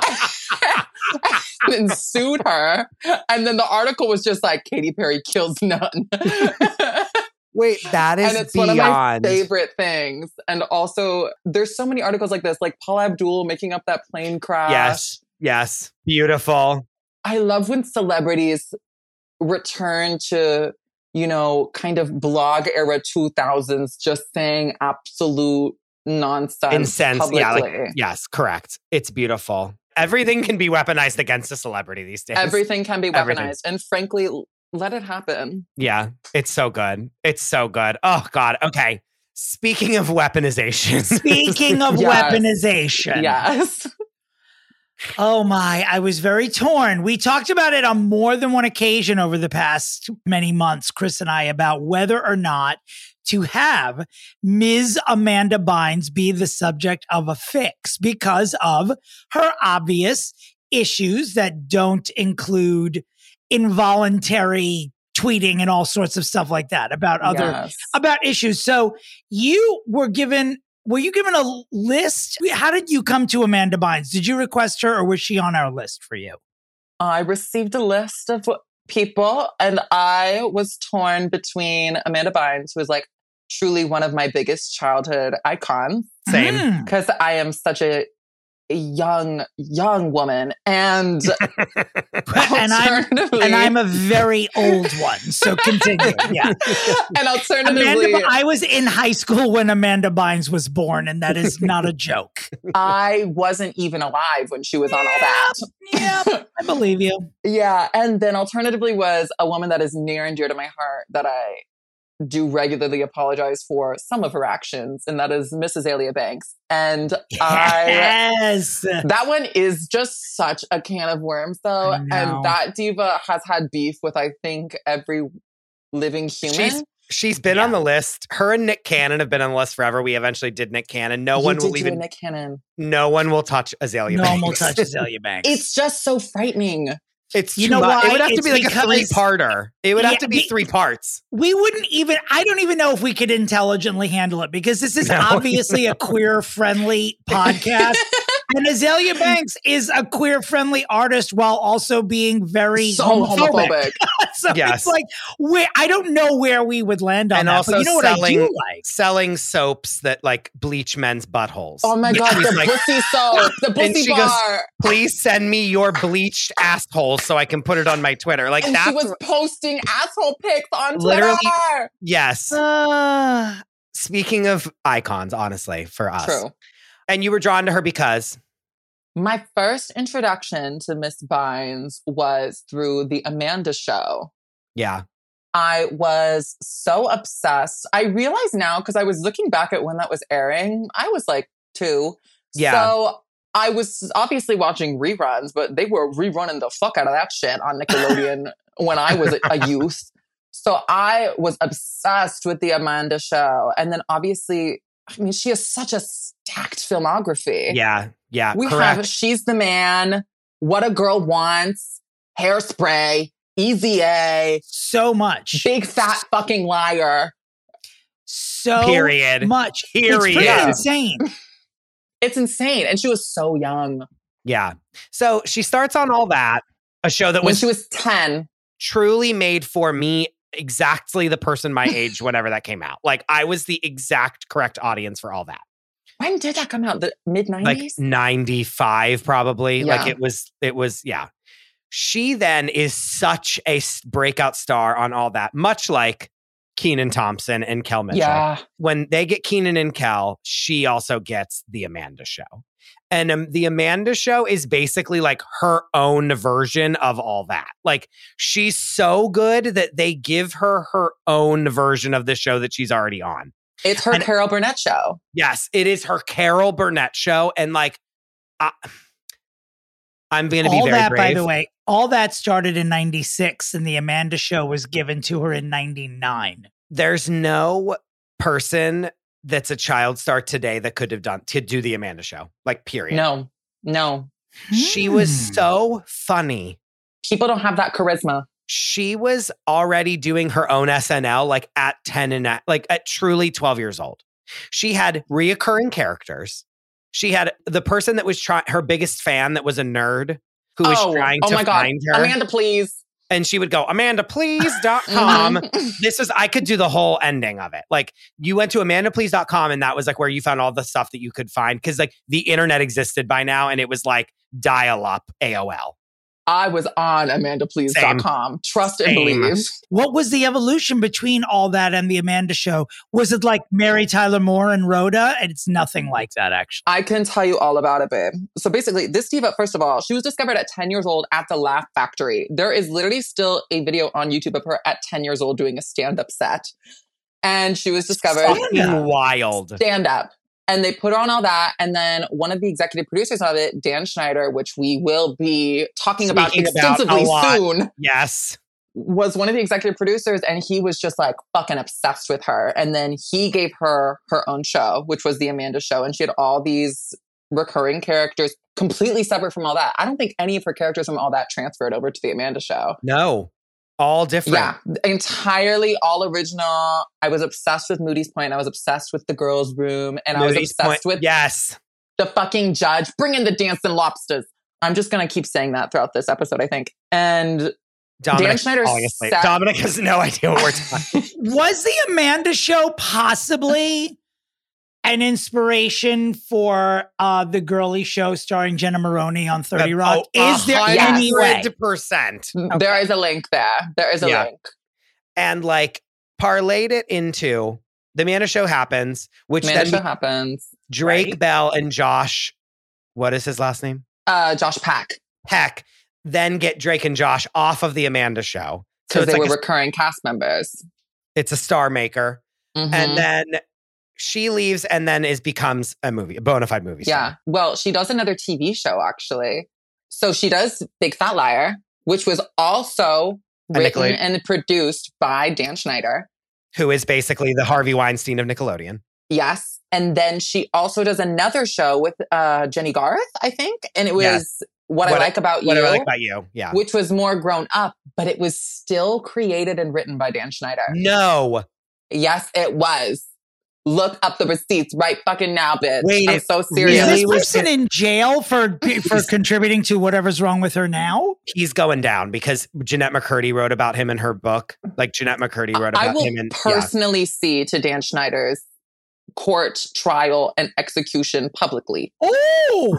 Speaker 9: and then sued her. And then the article was just like Katy Perry kills nun.
Speaker 8: Wait, that is
Speaker 9: And it's
Speaker 8: beyond.
Speaker 9: one of my favorite things. And also, there's so many articles like this, like Paula Abdul making up that plane crash.
Speaker 8: Yes, yes, beautiful.
Speaker 9: I love when celebrities return to, you know, kind of blog era two thousands, just saying absolute nonsense
Speaker 8: Incense,
Speaker 9: publicly.
Speaker 8: yeah, like, yes, correct. It's beautiful. Everything can be weaponized against a celebrity these days.
Speaker 9: Everything can be weaponized.
Speaker 8: Everything.
Speaker 9: And frankly, let it happen.
Speaker 8: Yeah, it's so good. It's so good. Oh, God. Okay. Speaking of weaponization.
Speaker 7: Speaking of
Speaker 9: Yes.
Speaker 7: weaponization.
Speaker 9: Yes.
Speaker 7: Oh my, I was very torn. We talked about it on more than one occasion over the past many months, Chris and I, about whether or not to have Miz Amanda Bynes be the subject of a fix because of her obvious issues that don't include involuntary tweeting and all sorts of stuff like that about other
Speaker 9: Yes.
Speaker 7: about issues. So you were given Were you given a list? How did you come to Amanda Bynes? Did you request her or was she on our list for you?
Speaker 9: I received a list of people, and I was torn between Amanda Bynes, who is like truly one of my biggest childhood icons,
Speaker 8: Same.
Speaker 7: Mm.
Speaker 9: because I am such a a young, young woman, and
Speaker 7: and I'm
Speaker 9: alternatively,
Speaker 7: and I'm a very old one. So continue. Yeah.
Speaker 9: and alternatively,
Speaker 7: Amanda, I was in high school when Amanda Bynes was born, and that is not a joke.
Speaker 9: I wasn't even alive when she was on all that.
Speaker 7: Yeah, I believe you.
Speaker 9: Yeah, and then alternatively was a woman that is near and dear to my heart that I do regularly apologize for some of her actions, and that is Miss Azalea Banks. And I
Speaker 7: Yes.
Speaker 9: that one is just such a can of worms, though.
Speaker 7: I know.
Speaker 9: And that diva has had beef with, I think, every living human.
Speaker 8: She's she's been
Speaker 7: Yeah.
Speaker 8: on the list. Her and Nick Cannon have been on the list forever. We eventually did Nick Cannon. No
Speaker 9: You
Speaker 8: one
Speaker 9: did
Speaker 8: will
Speaker 9: do
Speaker 8: even
Speaker 9: a Nick Cannon.
Speaker 8: no one will touch Azalea
Speaker 7: No one
Speaker 8: Banks.
Speaker 7: will touch Azalea Banks.
Speaker 9: It's just so frightening.
Speaker 8: It's
Speaker 7: You
Speaker 8: too
Speaker 7: know
Speaker 8: much.
Speaker 7: why?
Speaker 8: It would have to
Speaker 7: It's
Speaker 8: be like
Speaker 7: because-
Speaker 8: a three-parter. It would
Speaker 7: Yeah,
Speaker 8: have to be
Speaker 7: the-
Speaker 8: three parts.
Speaker 7: we wouldn't even, I don't even know if we could intelligently handle it because this is
Speaker 8: No.
Speaker 7: obviously a queer friendly podcast. And Azalea Banks is a queer friendly artist while also being very
Speaker 9: So
Speaker 7: homophobic.
Speaker 9: homophobic.
Speaker 7: So
Speaker 8: Yes.
Speaker 7: it's like, where, I don't know where we would land on
Speaker 8: And
Speaker 7: that.
Speaker 8: also
Speaker 7: But you know what
Speaker 8: selling,
Speaker 7: I do like?
Speaker 8: selling soaps that like bleach men's buttholes.
Speaker 9: Oh my God,
Speaker 8: She's
Speaker 9: the
Speaker 8: like,
Speaker 9: pussy soap, the
Speaker 8: And
Speaker 9: pussy
Speaker 8: she goes,
Speaker 9: bar.
Speaker 8: please send me your bleached asshole so I can put it on my Twitter. Like
Speaker 9: And
Speaker 8: that's
Speaker 9: she was posting asshole pics on
Speaker 8: Literally-
Speaker 9: Twitter.
Speaker 8: yes.
Speaker 7: Uh,
Speaker 8: Speaking of icons, honestly, for us.
Speaker 9: True.
Speaker 8: And you were drawn to her because
Speaker 9: My first introduction to Miss Bynes was through the Amanda Show.
Speaker 8: yeah.
Speaker 9: I was so obsessed. I realize now, because I was looking back at when that was airing, I was like two.
Speaker 8: Yeah.
Speaker 9: So I was obviously watching reruns, but they were rerunning the fuck out of that shit on Nickelodeon when I was a, a youth. So I was obsessed with the Amanda Show. And then obviously, I mean, she has such a stacked filmography.
Speaker 8: Yeah. Yeah.
Speaker 9: We
Speaker 8: correct.
Speaker 9: have She's the Man, What a Girl Wants, Hairspray, Easy A,
Speaker 7: so much.
Speaker 9: Big Fat Fucking Liar.
Speaker 7: So
Speaker 8: Period.
Speaker 7: much.
Speaker 8: Period.
Speaker 7: It's pretty
Speaker 9: Yeah.
Speaker 7: insane.
Speaker 9: It's insane. And she was so young.
Speaker 8: Yeah. So she starts on all that. A show that
Speaker 9: when
Speaker 8: was
Speaker 9: she was ten.
Speaker 8: truly made for me, exactly the person my age whenever that came out. Like I was the exact correct audience for all that.
Speaker 9: When did that come out? The mid nineties?
Speaker 8: Like ninety-five probably.
Speaker 9: Yeah.
Speaker 8: Like it was, it was, yeah. She then is such a s- breakout star on all that, much like Kenan Thompson and Kel Mitchell.
Speaker 9: Yeah.
Speaker 8: When they get Kenan and Kel, she also gets the Amanda Show. And um, the Amanda Show is basically like her own version of all that. Like she's so good that they give her her own version of the show that she's already on.
Speaker 9: It's her
Speaker 8: And-
Speaker 9: Carol Burnett show.
Speaker 8: Yes, it is her Carol Burnett show. And like, I, I'm going to be
Speaker 7: all
Speaker 8: very
Speaker 7: that,
Speaker 8: brave.
Speaker 7: by the way, all that started in ninety-six and the Amanda Show was given to her in ninety-nine.
Speaker 8: There's no person that's a child star today that could have done to do the Amanda Show. Like, period.
Speaker 9: No, no.
Speaker 8: She was
Speaker 7: Hmm.
Speaker 8: so funny.
Speaker 9: People don't have that charisma.
Speaker 8: She was already doing her own S N L like at ten and at, like at truly twelve years old. She had reoccurring characters. She had the person that was trying, her biggest fan that was a nerd who was
Speaker 9: oh,
Speaker 8: trying
Speaker 9: oh
Speaker 8: to
Speaker 9: my God.
Speaker 8: find her.
Speaker 9: Amanda, please.
Speaker 8: And she would go, amanda please dot com.
Speaker 9: Mhm.
Speaker 8: This is, I could do the whole ending of it. Like you went to amanda please dot com and that was like where you found all the stuff that you could find. Cause like the internet existed by now and it was like dial up A O L.
Speaker 9: I was on amanda please dot com. Trust and
Speaker 8: Same.
Speaker 9: believe.
Speaker 7: What was the evolution between all that and the Amanda Show? Was it like Mary Tyler Moore and Rhoda? And it's nothing like that, actually.
Speaker 9: I can tell you all about it, babe. So basically, this diva, first of all, she was discovered at ten years old at the Laugh Factory. There is literally still a video on YouTube of her at ten years old doing a stand-up set. And she was discovered
Speaker 8: Fucking wild.
Speaker 9: stand-up. And they put on all that. And then one of the executive producers of it, Dan Schneider, which we will be talking about
Speaker 8: Speaking about
Speaker 9: extensively
Speaker 8: a lot.
Speaker 9: soon,
Speaker 8: Yes.
Speaker 9: was one of the executive producers. And he was just like fucking obsessed with her. And then he gave her her own show, which was the Amanda Show. And she had all these recurring characters completely separate from all that. I don't think any of her characters from all that transferred over to the Amanda Show.
Speaker 8: No. All different.
Speaker 9: Yeah, entirely all original. I was obsessed with Moody's Point. I was obsessed with The Girls' Room. And I was
Speaker 8: Moody's
Speaker 9: obsessed
Speaker 8: Point.
Speaker 9: with
Speaker 8: Yes.
Speaker 9: the fucking judge. Bring in the dancing lobsters. I'm just going to keep saying that throughout this episode, I think. And
Speaker 8: Dominic,
Speaker 9: Dan Schneider
Speaker 8: falling asleep.
Speaker 9: sat-
Speaker 8: Dominic has no idea what we're talking.
Speaker 7: Was the Amanda Show possibly an inspiration for uh, the Girly Show starring Jenna Maroney on thirty Rock?
Speaker 8: Oh,
Speaker 7: Is there
Speaker 9: Yes.
Speaker 7: any way?
Speaker 8: one hundred percent.
Speaker 9: there is a link there. There is a
Speaker 8: Yeah.
Speaker 9: link.
Speaker 8: And like parlayed it into the Amanda Show happens, which
Speaker 9: Amanda
Speaker 8: then
Speaker 9: Show
Speaker 8: be-
Speaker 9: happens.
Speaker 8: Drake
Speaker 7: Right.
Speaker 8: Bell and Josh, what is his last name?
Speaker 9: Uh, Josh Pack.
Speaker 8: Heck, then get Drake and Josh off of the Amanda Show. So
Speaker 9: Because
Speaker 8: it's
Speaker 9: they
Speaker 8: like
Speaker 9: were
Speaker 8: a,
Speaker 9: recurring cast members.
Speaker 8: it's a star maker.
Speaker 9: Mhm.
Speaker 8: And then she leaves and then is becomes a movie, a bona fide movie
Speaker 9: Yeah.
Speaker 8: star.
Speaker 9: Well, she does another T V show, actually. So she does Big Fat Liar, which was also
Speaker 8: A
Speaker 9: written
Speaker 8: Nickelodeon-
Speaker 9: and produced by Dan Schneider.
Speaker 8: Who is basically the Harvey Weinstein of Nickelodeon.
Speaker 9: Yes. And then she also does another show with uh, Jenny Garth, I think. And it was
Speaker 8: Yes.
Speaker 9: What, I Like About
Speaker 8: What
Speaker 9: You,
Speaker 8: I Like About You. Yeah.
Speaker 9: which was more grown up, but it was still created and written by Dan Schneider.
Speaker 8: No.
Speaker 9: Yes, it was. Look up the receipts right fucking now, bitch.
Speaker 8: Wait,
Speaker 9: I'm
Speaker 8: it
Speaker 9: so
Speaker 7: Is
Speaker 9: serious.
Speaker 8: really
Speaker 7: this
Speaker 8: was
Speaker 7: person in jail for for contributing to whatever's wrong with her now?
Speaker 8: He's going down because Jeanette McCurdy wrote about him in her book. Like Jeanette McCurdy wrote
Speaker 9: I
Speaker 8: about
Speaker 9: will
Speaker 8: him in yeah.
Speaker 9: personally see to Dan Schneider's court, trial, and execution publicly.
Speaker 7: Oh,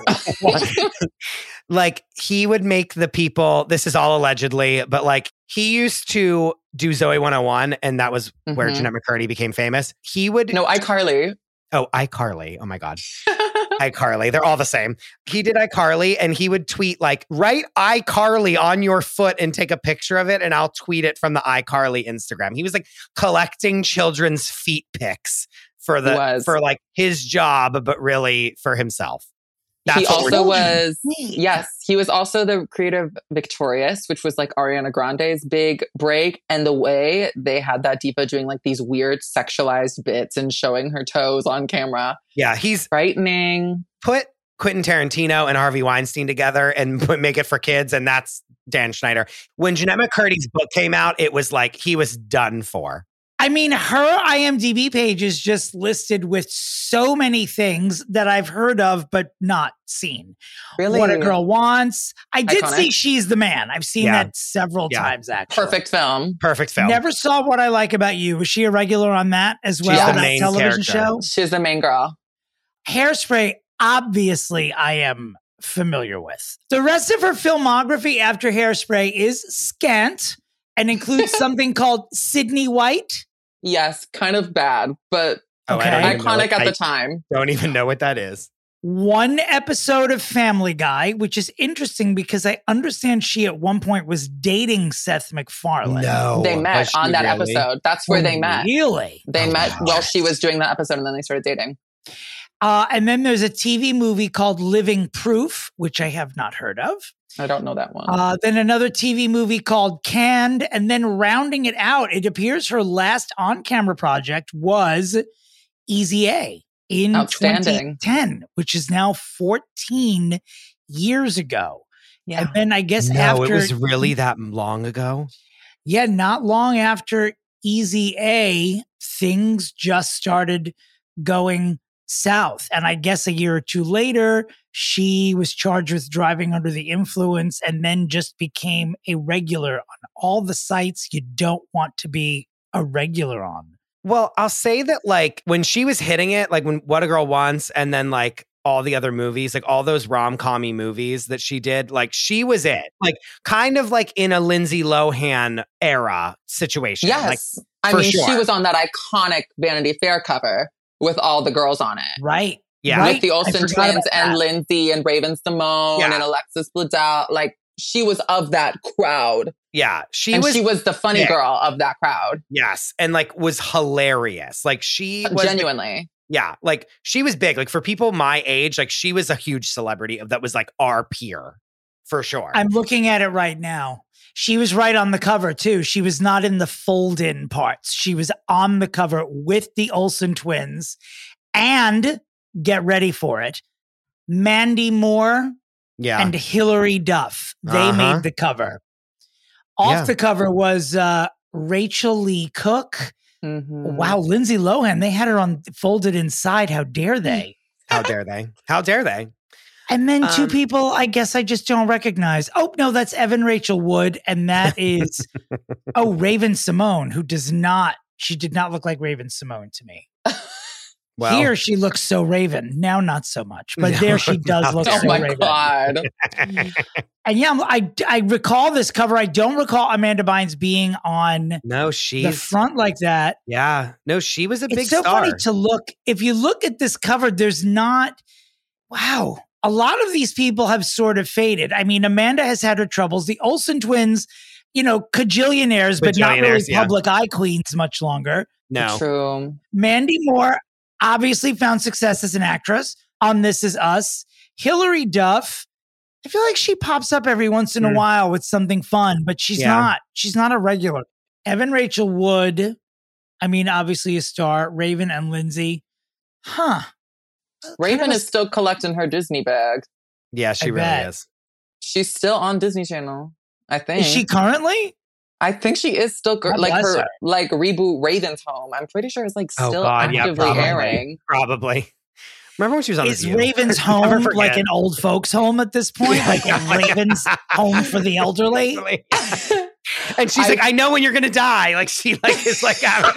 Speaker 8: Like he would make the people, this is all allegedly, but like he used to do Zoe one oh one and that was where
Speaker 9: Mhm.
Speaker 8: Jeanette McCurdy became famous. He would,
Speaker 9: No, iCarly.
Speaker 8: oh, iCarly. Oh my God. iCarly. They're all the same. He did iCarly and he would tweet like, write iCarly on your foot and take a picture of it and I'll tweet it from the iCarly Instagram. He was like collecting children's feet pics for
Speaker 9: He
Speaker 8: the,
Speaker 9: was.
Speaker 8: for like his job, but really for himself. That's
Speaker 9: He
Speaker 8: what we're
Speaker 9: also
Speaker 8: doing.
Speaker 9: was, yes, he was also the creator of Victorious, which was like Ariana Grande's big break. And the way they had that diva doing like these weird sexualized bits and showing her toes on camera.
Speaker 8: Yeah, he's
Speaker 9: Frightening.
Speaker 8: put Quentin Tarantino and Harvey Weinstein together and put, make it for kids, and that's Dan Schneider. When Jeanette McCurdy's book came out, it was like he was done for.
Speaker 7: I mean, her IMDb page is just listed with so many things that I've heard of but not seen.
Speaker 9: Really?
Speaker 7: What a Girl Wants. I did
Speaker 9: Iconic.
Speaker 7: see She's the Man. I've seen
Speaker 8: Yeah.
Speaker 7: that several
Speaker 8: Yeah.
Speaker 7: times, actually.
Speaker 9: Perfect film.
Speaker 8: Perfect film.
Speaker 7: Never saw What I Like About You. Was she a regular on that as well?
Speaker 9: the
Speaker 7: that
Speaker 8: main
Speaker 7: television
Speaker 8: character.
Speaker 7: show?
Speaker 9: She's the main girl.
Speaker 7: Hairspray, obviously, I am familiar with. The rest of her filmography after Hairspray is scant and includes something called Sydney White.
Speaker 9: Yes, kind of bad, but
Speaker 8: Oh, I
Speaker 7: Okay.
Speaker 8: don't even know
Speaker 9: iconic
Speaker 8: what-
Speaker 9: at
Speaker 8: I
Speaker 9: the time.
Speaker 8: don't even know what that is.
Speaker 7: One episode of Family Guy, which is interesting because I understand she at one point was dating Seth MacFarlane.
Speaker 8: No.
Speaker 9: They met
Speaker 8: Was she
Speaker 9: on that
Speaker 8: really?
Speaker 9: episode. That's where
Speaker 7: Oh,
Speaker 9: they met.
Speaker 7: Really?
Speaker 9: They
Speaker 8: Oh,
Speaker 9: met
Speaker 8: wow.
Speaker 9: while she was doing that episode, and then they started dating.
Speaker 7: Uh, and then there's a T V movie called Living Proof, which I have not heard of.
Speaker 9: I don't know that one.
Speaker 7: Uh, then another T V movie called Canned. And then rounding it out, it appears her last on-camera project was Easy A in
Speaker 9: Outstanding.
Speaker 7: twenty ten, which is now fourteen years ago.
Speaker 9: yeah.
Speaker 7: And then I guess
Speaker 8: No,
Speaker 7: after
Speaker 8: it was really that long ago.
Speaker 7: Yeah, not long after Easy A, things just started going south. And I guess a year or two later, she was charged with driving under the influence and then just became a regular on all the sites you don't want to be a regular on.
Speaker 8: Well, I'll say that like when she was hitting it, like when What a Girl Wants and then like all the other movies, like all those rom-com-y movies that she did, like she was it. Like kind of like in a Lindsay Lohan era situation. Like,
Speaker 9: Yes. I
Speaker 8: for
Speaker 9: mean, she
Speaker 8: sure.
Speaker 9: was on that iconic Vanity Fair cover with all the girls on it.
Speaker 7: Right.
Speaker 8: Yeah.
Speaker 7: Right?
Speaker 9: With the
Speaker 7: I
Speaker 9: Olsen
Speaker 7: forgot
Speaker 9: twins
Speaker 7: about
Speaker 9: and
Speaker 7: that.
Speaker 9: Lindsay and Raven Simone
Speaker 8: Yeah.
Speaker 9: and Alexis Bledel. Like, she was of that crowd.
Speaker 8: yeah, she
Speaker 9: and
Speaker 8: was
Speaker 9: she was the funny
Speaker 8: yeah.
Speaker 9: girl of that crowd.
Speaker 8: yes, and like was hilarious. Like she was
Speaker 9: Genuinely.
Speaker 8: yeah, like she was big. Like for people my age, like she was a huge celebrity that was like our peer for sure.
Speaker 7: I'm looking at it right now. She was right on the cover too. She was not in the fold-in parts. She was on the cover with the Olsen twins. And get ready for it, Mandy Moore
Speaker 8: yeah.
Speaker 7: and Hilary Duff. They
Speaker 8: Uh-huh.
Speaker 7: made the cover. Off
Speaker 8: Yeah.
Speaker 7: the cover was uh, Rachel Lee Cook.
Speaker 9: Mhm.
Speaker 7: Wow, Lindsay Lohan. They had her on folded inside. How dare they?
Speaker 8: How dare they? How dare they?
Speaker 7: And then two
Speaker 8: Um,
Speaker 7: people I guess I just don't recognize. Oh, no, that's Evan Rachel Wood. And that is, oh, Raven Simone, who does not, she did not look like Raven Simone to me.
Speaker 8: Well,
Speaker 7: Here she looks so Raven. Now not so much. But there she does
Speaker 8: No,
Speaker 7: look
Speaker 9: Oh
Speaker 7: so
Speaker 9: my
Speaker 7: Raven.
Speaker 9: God.
Speaker 7: And yeah, I'm- I, I recall this cover. I don't recall Amanda Bynes being on
Speaker 8: no,
Speaker 7: the
Speaker 8: she's
Speaker 7: front like that.
Speaker 8: yeah. No, she was a big
Speaker 7: It's so
Speaker 8: star.
Speaker 7: funny to look. If you look at this cover, there's not, wow. A lot of these people have sort of faded. I mean, Amanda has had her troubles. The Olsen twins, you know, cajillionaires, but not really
Speaker 8: Bajillionaires, yeah.
Speaker 7: public eye queens much longer.
Speaker 8: no.
Speaker 9: True.
Speaker 7: Mandy Moore obviously found success as an actress on This Is Us. Hilary Duff, I feel like she pops up every once in a
Speaker 8: Mm.
Speaker 7: while with something fun, but she's
Speaker 8: Yeah.
Speaker 7: not. She's not a regular. Evan Rachel Wood, I mean, obviously a star. Raven and Lindsay. Huh.
Speaker 9: Raven
Speaker 7: Kind of a-
Speaker 9: is still collecting her Disney bag.
Speaker 8: Yeah, she
Speaker 7: I
Speaker 8: really
Speaker 7: bet.
Speaker 8: is.
Speaker 9: She's still on Disney Channel, I think.
Speaker 7: Is she currently?
Speaker 9: I think she is still gr-
Speaker 7: God
Speaker 9: like
Speaker 7: bless
Speaker 9: her,
Speaker 7: her.
Speaker 9: like reboot Raven's Home. I'm pretty sure it's like
Speaker 8: Oh,
Speaker 9: still
Speaker 8: God, yeah,
Speaker 9: actively
Speaker 8: probably.
Speaker 9: airing.
Speaker 8: Probably. Remember when she was on
Speaker 7: Is
Speaker 8: The View?
Speaker 7: Raven's
Speaker 8: Never
Speaker 7: home
Speaker 8: forget.
Speaker 7: like an old folks' home at this point? Like a Raven's home for the elderly?
Speaker 8: And she's
Speaker 9: I-
Speaker 8: like, I know when you're gonna die. Like she like is like having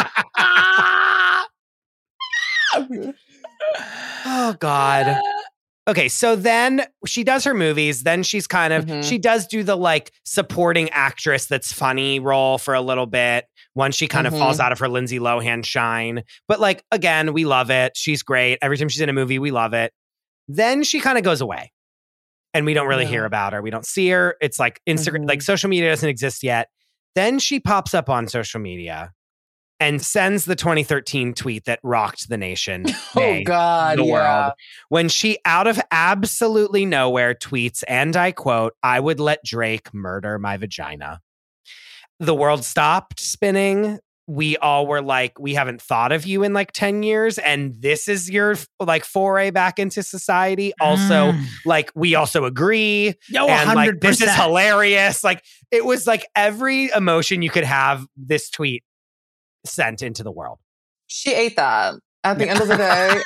Speaker 8: Oh God. Okay, so then she does her movies. Then she's kind of
Speaker 9: Mhm.
Speaker 8: she does do the like supporting actress that's funny role for a little bit. Once she kind
Speaker 9: Mhm.
Speaker 8: of falls out of her Lindsay Lohan shine. But like again, we love it. She's great. Every time she's in a movie, we love it. Then she kind of goes away. And we don't really
Speaker 9: Yeah.
Speaker 8: hear about her. We don't see her. It's like Instagram,
Speaker 9: Mhm.
Speaker 8: like social media doesn't exist yet. Then she pops up on social media and sends the twenty thirteen tweet that rocked the nation.
Speaker 9: Oh
Speaker 8: nay,
Speaker 9: God,
Speaker 8: the
Speaker 9: yeah.
Speaker 8: world. When she out of absolutely nowhere tweets, and I quote, I would let Drake murder my vagina. The world stopped spinning. We all were like, we haven't thought of you in like ten years. And this is your like foray back into society. Also,
Speaker 7: Mm.
Speaker 8: like, we also agree.
Speaker 7: Yo,
Speaker 8: and like, this is
Speaker 7: one hundred percent.
Speaker 8: hilarious. Like, it was like every emotion you could have, this tweet sent into the world.
Speaker 9: She ate that at the end of the day.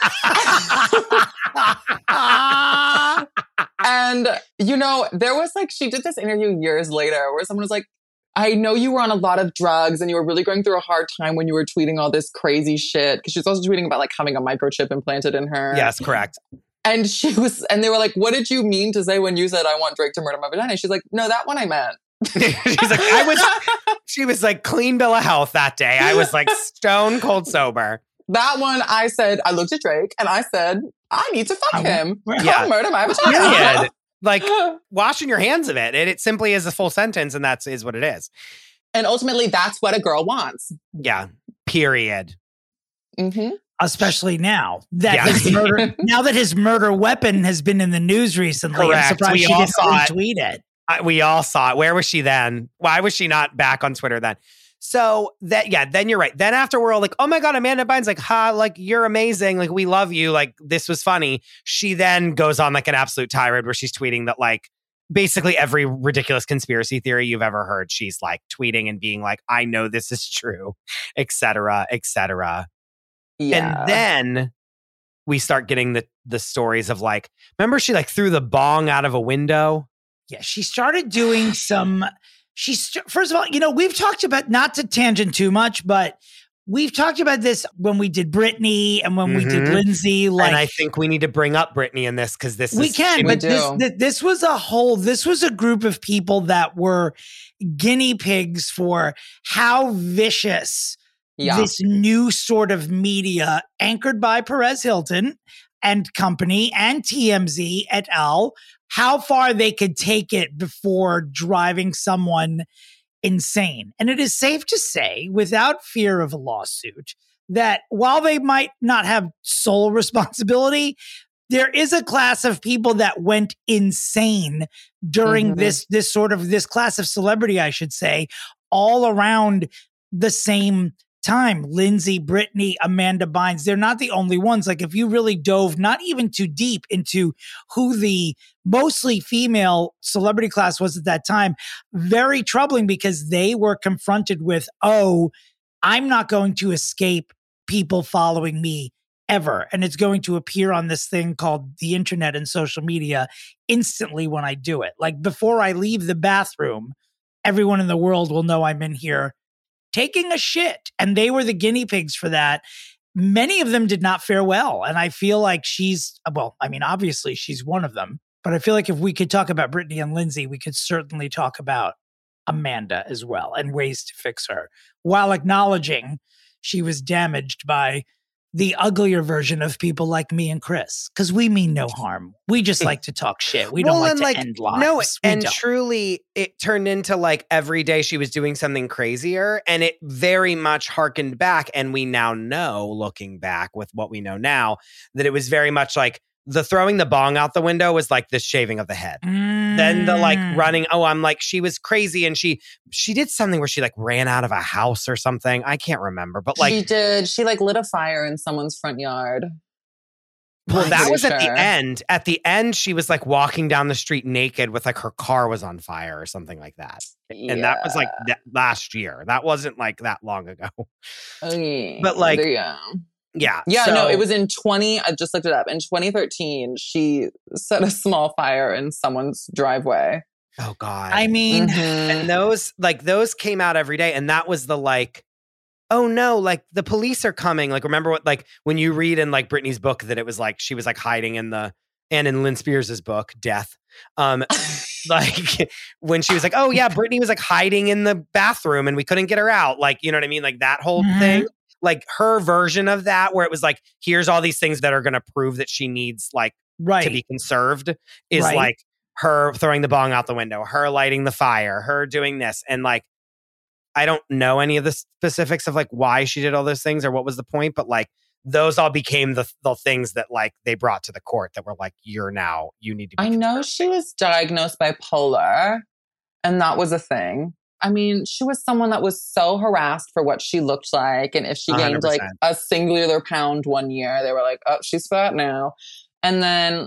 Speaker 9: And, you know, there was like, she did this interview years later where someone was like, I know you were on a lot of drugs and you were really going through a hard time when you were tweeting all this crazy shit. Because she was also tweeting about like having a microchip implanted in her.
Speaker 8: Yes, correct.
Speaker 9: And she was, and they were like, what did you mean to say when you said, I want Drake to murder my vagina? She's like, no, that one I meant.
Speaker 8: She's like, I was, she was like clean bill of health that day. I was like stone cold sober.
Speaker 9: That one I said, I looked at Drake and I said, I need to fuck him.
Speaker 8: Yeah.
Speaker 9: I'll murder my vagina.
Speaker 8: Period. Like washing your hands of it. And it simply is a full sentence and that's is what it is.
Speaker 9: And ultimately that's what a girl wants.
Speaker 8: Yeah. Period.
Speaker 9: Mm-hmm.
Speaker 7: Especially now that
Speaker 8: Yeah.
Speaker 7: his murder, now that his murder weapon has been in the news recently.
Speaker 8: Correct.
Speaker 7: I'm surprised
Speaker 8: We
Speaker 7: she
Speaker 8: all
Speaker 7: didn't
Speaker 8: saw it.
Speaker 7: retweet it.
Speaker 8: I, we all saw it. Where was she then? Why was she not back on Twitter then? So that, yeah, then you're right. Then after we're all like, oh my God, Amanda Bynes, like, ha, like, you're amazing. Like, we love you. Like, this was funny. She then goes on like an absolute tirade where she's tweeting that like, basically every ridiculous conspiracy theory you've ever heard, she's like tweeting and being like, I know this is true, et cetera, et cetera.
Speaker 9: Yeah.
Speaker 8: And then we start getting the the stories of like, remember she like threw the bong out of a window?
Speaker 7: Yeah, she started doing some. She's first of all, you know, we've talked about, not to tangent too much, but we've talked about this when we did Britney and when mm-hmm. we did Lindsay. Like,
Speaker 8: and I think we need to bring up Britney in this because this
Speaker 7: we
Speaker 8: is,
Speaker 7: can, but this, this this was a whole. This was a group of people that were guinea pigs for how vicious yeah. this new sort of media, anchored by Perez Hilton and company and T M Z et al., how far they could take it before driving someone insane. And it is safe to say, without fear of a lawsuit, that while they might not have sole responsibility, there is a class of people that went insane during mm-hmm. this, this sort of, this class of celebrity, I should say, all around the same time. Lindsay, Britney, Amanda Bynes, they're not the only ones. Like if you really dove not even too deep into who the mostly female celebrity class was at that time, very troubling because they were confronted with, oh, I'm not going to escape people following me ever. And it's going to appear on this thing called the internet and social media instantly when I do it. Like before I leave the bathroom, everyone in the world will know I'm in here taking a shit. And they were the guinea pigs for that. Many of them did not fare well. And I feel like she's, well, I mean, obviously she's one of them. But I feel like if we could talk about Britney and Lindsay, we could certainly talk about Amanda as well and ways to fix her, while acknowledging she was damaged by the uglier version of people like me and Chris, because we mean no harm. We just like to talk shit. We don't
Speaker 8: well,
Speaker 7: like to
Speaker 8: like,
Speaker 7: end lives.
Speaker 8: No,
Speaker 7: we
Speaker 8: and
Speaker 7: don't.
Speaker 8: Truly, it turned into like every day she was doing something crazier, and it very much harkened back. And we now know, looking back with what we know now, that it was very much like the throwing the bong out the window was like the shaving of the head. Mm. Then the like running. Oh, I'm like, she was crazy. And she, she did something where she like ran out of a house or something. I can't remember, but like
Speaker 9: she did, she like lit a fire in someone's front yard.
Speaker 8: Well,
Speaker 9: I'm
Speaker 8: that was
Speaker 9: sure.
Speaker 8: at the end. At the end, she was like walking down the street naked with like her car was on fire or something like that.
Speaker 9: Yeah.
Speaker 8: And that was like th- last year. That wasn't like that long ago.
Speaker 9: Oh, yeah.
Speaker 8: But like,
Speaker 9: yeah.
Speaker 8: Yeah.
Speaker 9: Yeah,
Speaker 8: so,
Speaker 9: no, it was in twenty, I just looked it up. In twenty thirteen, she set a small fire in someone's driveway.
Speaker 8: Oh, God.
Speaker 7: I mean,
Speaker 9: mm-hmm.
Speaker 8: and those, like, those came out every day. And that was the like, oh no, like the police are coming. Like, remember what, like, when you read in like Britney's book that it was like, she was like hiding in the, and in Lynn Spears' book, Death. Um, like when she was like, oh yeah, Britney was like hiding in the bathroom and we couldn't get her out. Like, you know what I mean? Like that whole mm-hmm. thing. Like her version of that, where it was like, here's all these things that are going to prove that she needs like
Speaker 7: right.
Speaker 8: to be conserved, is
Speaker 7: right.
Speaker 8: like her throwing the bong out the window, her lighting the fire, her doing this. And like, I don't know any of the specifics of like why she did all those things or what was the point, but like those all became the, the things that like they brought to the court that were like, you're now, you need to be
Speaker 9: I
Speaker 8: conserved.
Speaker 9: know she was diagnosed bipolar and that was a thing. I mean, she was someone that was so harassed for what she looked like. And if she gained
Speaker 8: one hundred percent
Speaker 9: like a singular pound one year, they were like, oh, she's fat now. And then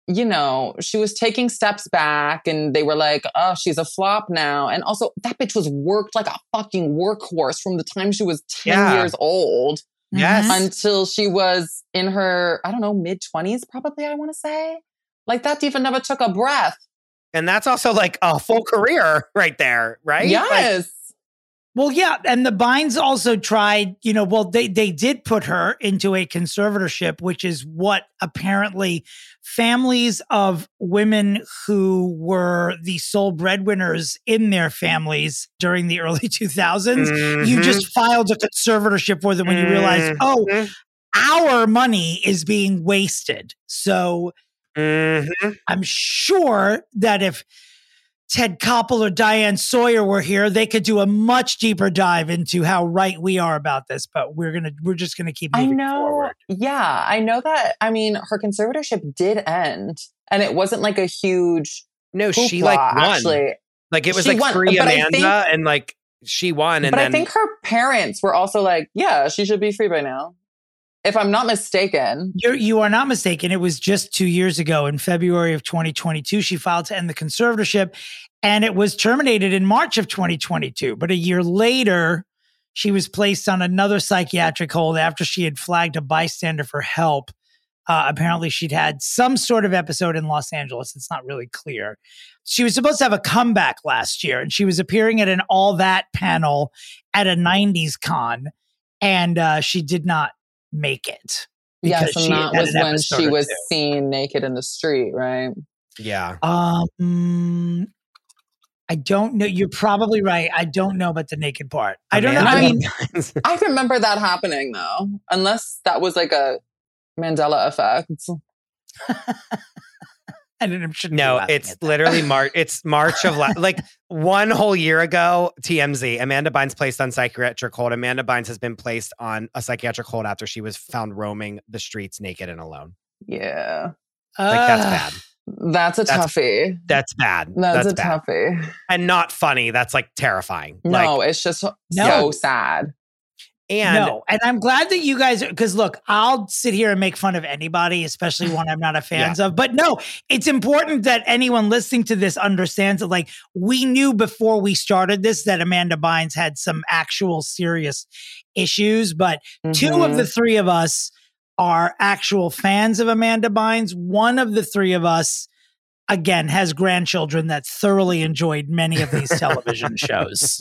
Speaker 9: you know, she was taking steps back and they were like, oh, she's a flop now. And also that bitch was worked like a fucking workhorse from the time she was ten
Speaker 8: Yeah.
Speaker 9: years old.
Speaker 8: Yes.
Speaker 9: Until she was in her, I don't know, mid twenties, probably, I want to say. Like that diva never took a breath.
Speaker 8: And that's also like a full career right there, right?
Speaker 9: Yes.
Speaker 8: Like,
Speaker 7: Well, yeah. And the Bynes also tried, you know, well, they, they did put her into a conservatorship, which is what apparently families of women who were the sole breadwinners in their families during the early two thousands,
Speaker 8: mm-hmm.
Speaker 7: you just filed a conservatorship for them when you realize, oh, our money is being wasted. So
Speaker 8: mm-hmm.
Speaker 7: I'm sure that if Ted Koppel or Diane Sawyer were here, they could do a much deeper dive into how right we are about this. But we're gonna, we're just gonna keep moving
Speaker 9: I know.
Speaker 7: forward.
Speaker 9: Yeah, I know that. I mean, her conservatorship did end, and it wasn't like a huge.
Speaker 8: No, she
Speaker 9: hoopla,
Speaker 8: like won.
Speaker 9: Actually,
Speaker 8: like it was
Speaker 9: She
Speaker 8: like
Speaker 9: won,
Speaker 8: free
Speaker 9: but I
Speaker 8: Amanda,
Speaker 9: think-
Speaker 8: and like she won. And
Speaker 9: but
Speaker 8: then
Speaker 9: I think her parents were also like, "Yeah, she should be free by now." If I'm not mistaken.
Speaker 7: You're, you are not mistaken. It was just two years ago in February of twenty twenty-two. She filed to end the conservatorship, and it was terminated in March of twenty twenty-two. But a year later, she was placed on another psychiatric hold after she had flagged a bystander for help. Uh, apparently, she'd had some sort of episode in Los Angeles. It's not really clear. She was supposed to have a comeback last year, and she was appearing at an All That panel at a nineties con, and uh, she did not make it.
Speaker 9: Yes,
Speaker 7: because
Speaker 9: and that
Speaker 7: had
Speaker 9: was
Speaker 7: an
Speaker 9: when
Speaker 7: episode
Speaker 9: she
Speaker 7: or
Speaker 9: was
Speaker 7: two.
Speaker 9: seen naked in the street, right?
Speaker 8: yeah.
Speaker 7: Um, I don't know. You're probably right. I don't know about the naked part. I don't know. I
Speaker 8: Amanda
Speaker 7: mean,
Speaker 8: Bynes.
Speaker 9: I remember that happening though, unless that was like a Mandela effect.
Speaker 7: I didn't. shouldn't be
Speaker 8: No,
Speaker 7: laughing
Speaker 8: it's
Speaker 7: at that.
Speaker 8: literally March. It's March of la- like one whole year ago. T M Z. Amanda Bynes placed on psychiatric hold. Amanda Bynes has been placed on a psychiatric hold after she was found roaming the streets naked and alone.
Speaker 9: Yeah,
Speaker 8: Like that's
Speaker 7: Ugh.
Speaker 8: bad.
Speaker 9: that's a
Speaker 8: That's-
Speaker 9: toughie.
Speaker 8: That's bad.
Speaker 9: That's, a
Speaker 8: bad.
Speaker 9: toughie.
Speaker 8: And not funny. That's like terrifying.
Speaker 9: No,
Speaker 8: Like,
Speaker 9: it's just so
Speaker 7: No.
Speaker 9: sad.
Speaker 8: and
Speaker 7: no, and I'm glad that you guys, because look, I'll sit here and make fun of anybody, especially one I'm not a fan of. But no, it's important that anyone listening to this understands that, like, we knew before we started this that Amanda Bynes had some actual serious issues, but two of
Speaker 9: Mhm.
Speaker 7: the three of us are actual fans of Amanda Bynes. One of the three of us, again, has grandchildren that thoroughly enjoyed many of these television shows.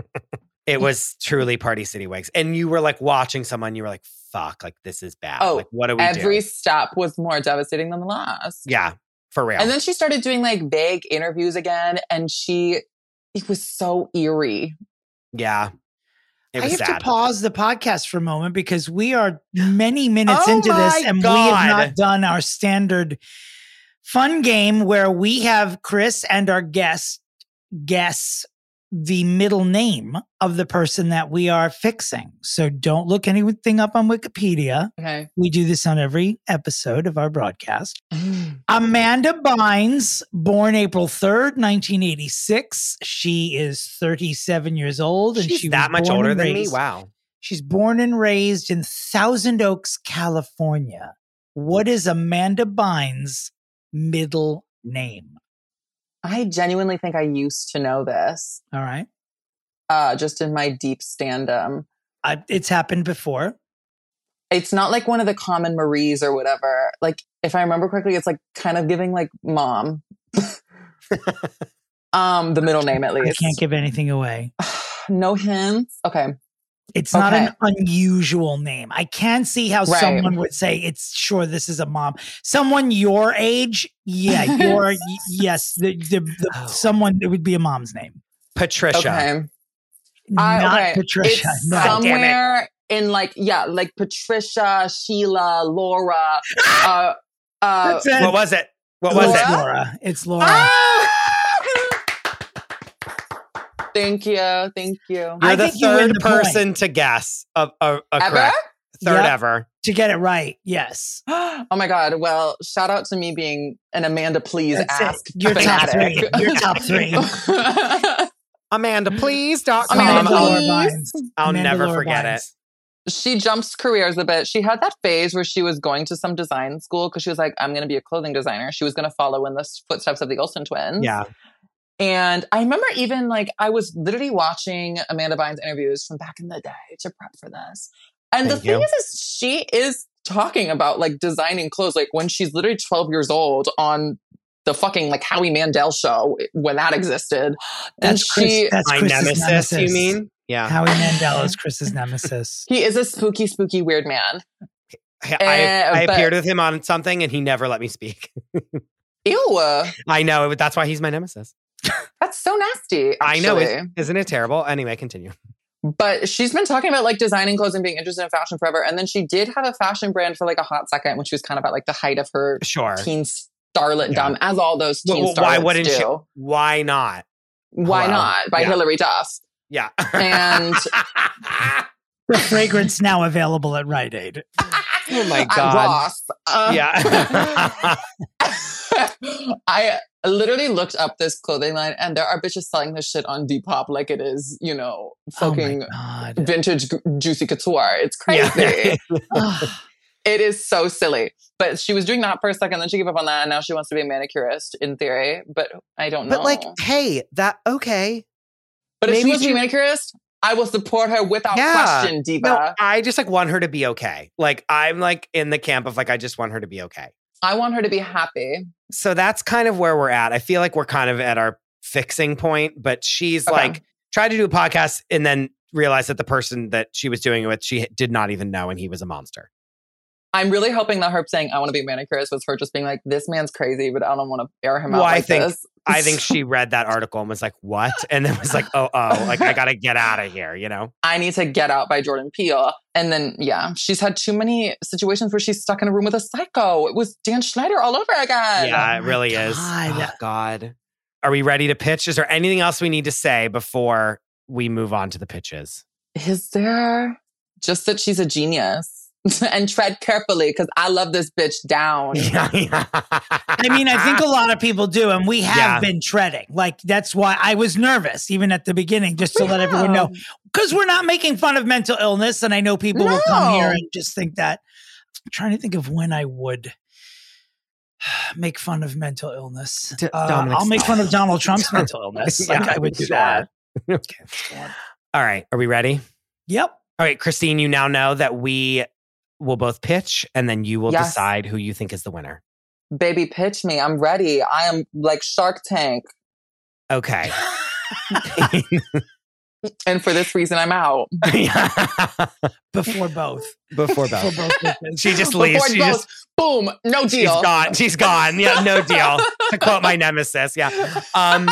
Speaker 8: it was truly Party City Wigs. And you were like watching someone, you were like, fuck, like this is bad.
Speaker 9: Oh,
Speaker 8: like, what do we
Speaker 9: Every
Speaker 8: do?
Speaker 9: step was more devastating than the last.
Speaker 8: Yeah, for real.
Speaker 9: And then she started doing like vague interviews again, and she, it was so eerie.
Speaker 8: yeah. It
Speaker 7: I
Speaker 8: was
Speaker 7: have
Speaker 8: sad.
Speaker 7: to pause the podcast for a moment because we are many minutes
Speaker 8: Oh
Speaker 7: into this
Speaker 8: my
Speaker 7: and we have
Speaker 8: God.
Speaker 7: not done our standard fun game where we have Chris and our guest guess the middle name of the person that we are fixing. So don't look anything up on Wikipedia.
Speaker 9: Okay.
Speaker 7: We do this on every episode of our broadcast. Amanda Bynes, born April third, nineteen eighty-six. She is thirty-seven years old. And
Speaker 8: She's
Speaker 7: she
Speaker 8: that
Speaker 7: was
Speaker 8: much
Speaker 7: born
Speaker 8: older
Speaker 7: and
Speaker 8: than me?
Speaker 7: raised-
Speaker 8: Wow.
Speaker 7: She's born and raised in Thousand Oaks, California. What is Amanda Bynes' middle name?
Speaker 9: I genuinely think I used to know this,
Speaker 7: All right.
Speaker 9: uh, just in my deep standum.
Speaker 7: I, it's happened before.
Speaker 9: It's not like one of the common Maries or whatever. Like, if I remember correctly, it's like kind of giving like mom. um, the middle name at
Speaker 7: I
Speaker 9: least.
Speaker 7: can't give anything away.
Speaker 9: No hints. Okay.
Speaker 7: It's not
Speaker 9: Okay.
Speaker 7: an unusual name. I can see how
Speaker 9: Right.
Speaker 7: someone would say, it's sure this is a mom. Someone your age, yeah, your y- yes, the, the, the
Speaker 8: Oh.
Speaker 7: someone, it would be a mom's name.
Speaker 8: Patricia.
Speaker 9: Okay.
Speaker 7: Not
Speaker 9: I- okay.
Speaker 7: Patricia.
Speaker 9: It's
Speaker 7: No.
Speaker 8: God damn it.
Speaker 9: somewhere in like, yeah, like Patricia, Sheila, Laura. uh, uh,
Speaker 7: That's it.
Speaker 8: What was it? What was
Speaker 7: It's
Speaker 8: it?
Speaker 9: Laura?
Speaker 7: Laura. It's Laura.
Speaker 9: Ah! Thank you. Thank you.
Speaker 8: You're
Speaker 7: I
Speaker 8: the
Speaker 7: think you win
Speaker 8: third
Speaker 7: the point.
Speaker 8: person to guess a, a, a
Speaker 9: Ever?
Speaker 8: correct. Third
Speaker 7: Yep.
Speaker 8: ever.
Speaker 7: To get it right, yes.
Speaker 9: Oh my God. Well, shout out to me being an Amanda Please
Speaker 7: That's it.
Speaker 9: Ask
Speaker 7: You're top
Speaker 9: fanatic.
Speaker 7: three. You're top three.
Speaker 8: Amanda, please dot com.
Speaker 9: Amanda,
Speaker 7: Amanda Laura
Speaker 9: please.
Speaker 7: Bynes.
Speaker 8: I'll
Speaker 7: Amanda
Speaker 8: never
Speaker 7: Laura
Speaker 8: forget
Speaker 7: Bynes.
Speaker 8: it.
Speaker 9: she jumps careers a bit. She had that phase where she was going to some design school because she was like, I'm going to be a clothing designer. She was going to follow in the footsteps of the Olsen twins.
Speaker 8: Yeah.
Speaker 9: And I remember even like, I was literally watching Amanda Bynes interviews from back in the day to prep for this. And
Speaker 8: Thank
Speaker 9: the thing
Speaker 8: you.
Speaker 9: is, is, she is talking about like designing clothes, like when she's literally twelve years old on the fucking like Howie Mandel show when that existed.
Speaker 7: That's
Speaker 9: and
Speaker 7: Chris,
Speaker 9: she,
Speaker 7: that's
Speaker 8: My
Speaker 7: Chris's
Speaker 8: nemesis,
Speaker 7: nemesis,
Speaker 8: you mean? Yeah.
Speaker 7: Howie Mandel is Chris's nemesis.
Speaker 9: he is a spooky, spooky, weird man.
Speaker 8: I,
Speaker 9: Eh,
Speaker 8: I
Speaker 9: but-
Speaker 8: appeared with him on something and he never let me speak.
Speaker 9: Ew.
Speaker 8: I know. That's why he's my nemesis.
Speaker 9: That's so nasty.
Speaker 8: I know.
Speaker 9: actually.
Speaker 8: Is, isn't it terrible? Anyway, continue.
Speaker 9: But she's been talking about like designing clothes and being interested in fashion forever. And then she did have a fashion brand for like a hot second when she was kind of at like the height of her
Speaker 8: Sure.
Speaker 9: teen starlet
Speaker 8: Yeah.
Speaker 9: dumb, as all those teen
Speaker 8: Well,
Speaker 9: starlets
Speaker 8: why wouldn't
Speaker 9: do.
Speaker 8: she? Why not?
Speaker 9: Why
Speaker 8: Hello?
Speaker 9: not? By
Speaker 8: Yeah.
Speaker 9: Hilary Duff.
Speaker 8: Yeah.
Speaker 9: And
Speaker 7: The fragrance now available at Rite Aid.
Speaker 8: Oh my
Speaker 9: at
Speaker 8: God.
Speaker 9: Ross. Uh,
Speaker 8: Yeah.
Speaker 9: I literally looked up this clothing line and there are bitches selling this shit on Depop like it is, you know, fucking
Speaker 7: Oh my God.
Speaker 9: vintage g- juicy couture. It's crazy.
Speaker 8: Yeah.
Speaker 9: It is so silly. But she was doing that for a second, then she gave up on that, and now she wants to be a manicurist in theory. But I don't know.
Speaker 8: But like, hey, that okay.
Speaker 9: but if she
Speaker 8: maybe
Speaker 9: wants to be a manicurist, I will support her without
Speaker 8: Yeah.
Speaker 9: question, Diva.
Speaker 8: No, I just like want her to be okay. Like I'm like in the camp of like I just want her to be okay.
Speaker 9: I want her to be happy.
Speaker 8: So that's kind of where we're at. I feel like we're kind of at our fixing point, but she's
Speaker 9: Okay.
Speaker 8: like tried to do a podcast and then realized that the person that she was doing it with, she did not even know, and he was a monster.
Speaker 9: I'm really hoping that her saying I want to be a manicurist was her just being like, this man's crazy, but I don't want to air him
Speaker 8: Well,
Speaker 9: out
Speaker 8: I
Speaker 9: like
Speaker 8: think
Speaker 9: this.
Speaker 8: I think she read that article and was like, "What?" And then was like, "Oh, oh, like I gotta get out of here," you know?
Speaker 9: I need to get out by Jordan Peele. And then, yeah, she's had too many situations where she's stuck in a room with a psycho. It was Dan Schneider all over again.
Speaker 8: Yeah, it really is.
Speaker 7: God.
Speaker 8: Oh, God. Are we ready to pitch? Is there anything else we need to say before we move on to the pitches?
Speaker 9: Is there just that she's a genius? And tread carefully because I love this bitch down.
Speaker 8: Yeah, yeah.
Speaker 7: I mean, I think a lot of people do, and we have
Speaker 8: Yeah.
Speaker 7: been treading. Like, that's why I was nervous, even at the beginning, just to let everyone know. Because we're not making fun of mental illness, and I know people will come
Speaker 9: No.
Speaker 7: here and just think that. I'm trying to think of when I would make fun of mental illness.
Speaker 8: D-
Speaker 7: Uh,
Speaker 8: Dominic,
Speaker 7: I'll make
Speaker 8: stop.
Speaker 7: fun of Donald Trump's mental illness. Like,
Speaker 8: Yeah,
Speaker 7: I would do
Speaker 8: sure.
Speaker 7: that.
Speaker 8: Okay. All right. Are we ready?
Speaker 7: Yep.
Speaker 8: All right, Christine, you now know that we will both pitch and then you will
Speaker 9: Yes.
Speaker 8: decide who you think is the winner.
Speaker 9: Baby, pitch me. I'm ready. I am like Shark Tank.
Speaker 8: Okay.
Speaker 9: And for this reason, I'm out.
Speaker 7: Before both.
Speaker 8: Before
Speaker 7: Before
Speaker 8: both.
Speaker 7: both pitches.
Speaker 8: She just leaves.
Speaker 9: Before
Speaker 8: She
Speaker 9: both,
Speaker 8: just,
Speaker 9: boom, no
Speaker 8: she's
Speaker 9: deal.
Speaker 8: gone. She's gone. Yeah, no deal. To quote my nemesis. Yeah. Um,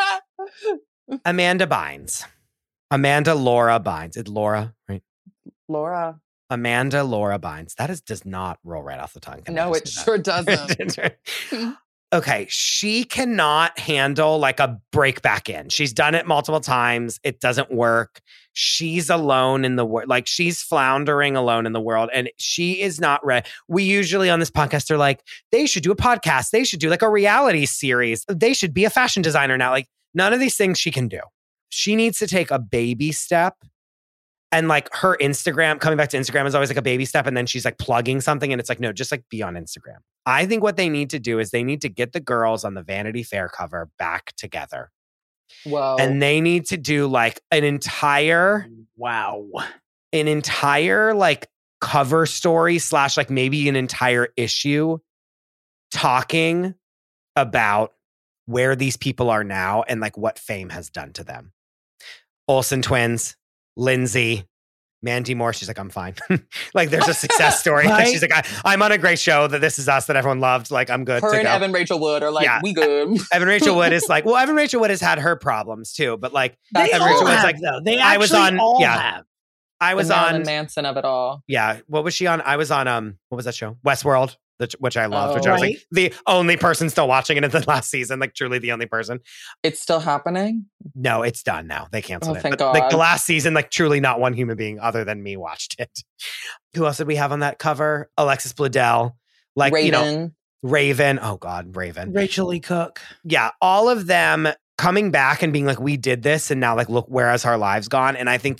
Speaker 8: Amanda Bynes. Amanda Laura Bynes. It's Laura, right?
Speaker 9: Laura.
Speaker 8: Amanda Laura Bynes. That is does not roll right off the tongue. Can I
Speaker 9: No,
Speaker 8: just
Speaker 9: it
Speaker 8: say
Speaker 9: sure
Speaker 8: that?
Speaker 9: doesn't.
Speaker 8: Okay, she cannot handle like a break back in. She's done it multiple times. It doesn't work. She's alone in the world. Like she's floundering alone in the world and she is not ready. We usually on this podcast are like, they should do a podcast. They should do like a reality series. They should be a fashion designer now. Like none of these things she can do. She needs to take a baby step. And like her Instagram, coming back to Instagram is always like a baby step. And then she's like plugging something. And it's like, no, just like be on Instagram. I think what they need to do is they need to get the girls on the Vanity Fair cover back together.
Speaker 9: Whoa.
Speaker 8: And they need to do like an entire,
Speaker 7: Wow.
Speaker 8: an entire like cover story slash like maybe an entire issue talking about where these people are now and like what fame has done to them. Olsen twins. Lindsay, Mandy Moore, she's like, I'm fine. Like, there's a success story. Like,
Speaker 7: Right?
Speaker 8: she's like, I, I'm on a great show that This Is Us that everyone loved. Like, I'm good
Speaker 9: her
Speaker 8: to
Speaker 9: and
Speaker 8: go.
Speaker 9: Evan Rachel Wood are like,
Speaker 8: Yeah.
Speaker 9: we good.
Speaker 8: Evan Rachel Wood is like, well, Evan Rachel Wood has had her problems too, but like,
Speaker 7: They
Speaker 9: That's
Speaker 8: Evan
Speaker 7: all
Speaker 8: Rachel Wood's
Speaker 7: have,
Speaker 8: like,
Speaker 7: though. They
Speaker 8: I was
Speaker 7: actually
Speaker 8: on-
Speaker 7: all
Speaker 8: yeah.
Speaker 7: have.
Speaker 8: I was
Speaker 9: the Marilyn
Speaker 8: on,
Speaker 9: Manson of it all.
Speaker 8: yeah, what was she on? I was on, um, what was that show? Westworld, the, which I loved, which I was
Speaker 7: Oh.
Speaker 8: like the only person still watching it in the last season, like truly the only person.
Speaker 9: It's still happening.
Speaker 8: No, it's done now. They canceled
Speaker 9: Oh,
Speaker 8: it.
Speaker 9: thank
Speaker 8: But, like
Speaker 9: God.
Speaker 8: the last season, like truly not one human being other than me watched it. Who else did we have on that cover? Alexis Bledel, like
Speaker 9: Raven.
Speaker 8: you know, Raven. Oh God, Raven.
Speaker 7: Rachel Lee Cook.
Speaker 8: Yeah, all of them coming back and being like, we did this, and now like look, where has our lives gone? And I think that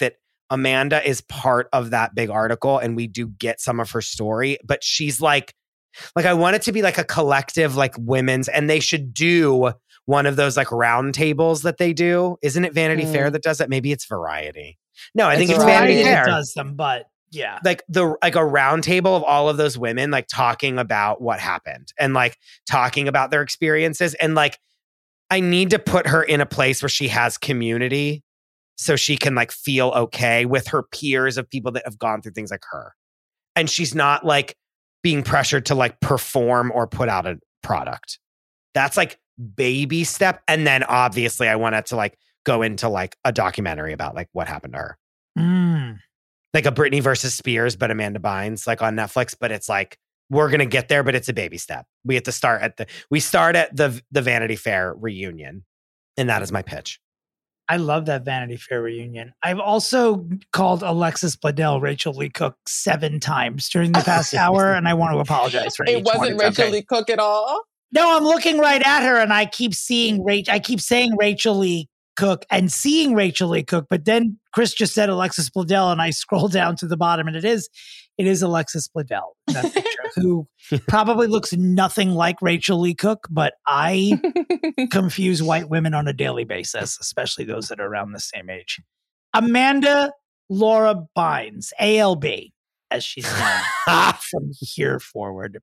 Speaker 8: Amanda is part of that big article and we do get some of her story, but she's like, like I want it to be like a collective, like women's, and they should do one of those like round tables that they do. Isn't it Vanity mm. Fair that does that? Maybe it's Variety. No, I it's think it's Vanity, Vanity Fair.
Speaker 7: That does them, but yeah.
Speaker 8: Like the like a round table of all of those women like talking about what happened and like talking about their experiences. And like I need to put her in a place where she has community so she can like feel okay with her peers of people that have gone through things like her. And she's not like being pressured to like perform or put out a product. That's like baby step. And then obviously I wanted to like go into like a documentary about like what happened to her.
Speaker 7: Mm.
Speaker 8: Like a Britney versus Spears, but Amanda Bynes, like on Netflix. But it's like, we're going to get there, but it's a baby step. We have to start at the, we start at the, the Vanity Fair reunion. And that is my pitch.
Speaker 7: I love that Vanity Fair reunion. I've also called Alexis Bledel Rachel Lee Cook seven times during the past hour. And I want to apologize for
Speaker 9: it. It wasn't
Speaker 7: one.
Speaker 9: Rachel
Speaker 7: okay.
Speaker 9: Lee Cook at all.
Speaker 7: No, I'm looking right at her and I keep seeing Rachel. I keep saying Rachel Lee Cook and seeing Rachel Lee Cook, but then Chris just said Alexis Bledel, and I scroll down to the bottom, and it is, it is Alexis Bledel, that picture, who probably looks nothing like Rachel Lee Cook, but I confuse white women on a daily basis, especially those that are around the same age. Amanda Laura Bynes, A L B, as she's known from here forward.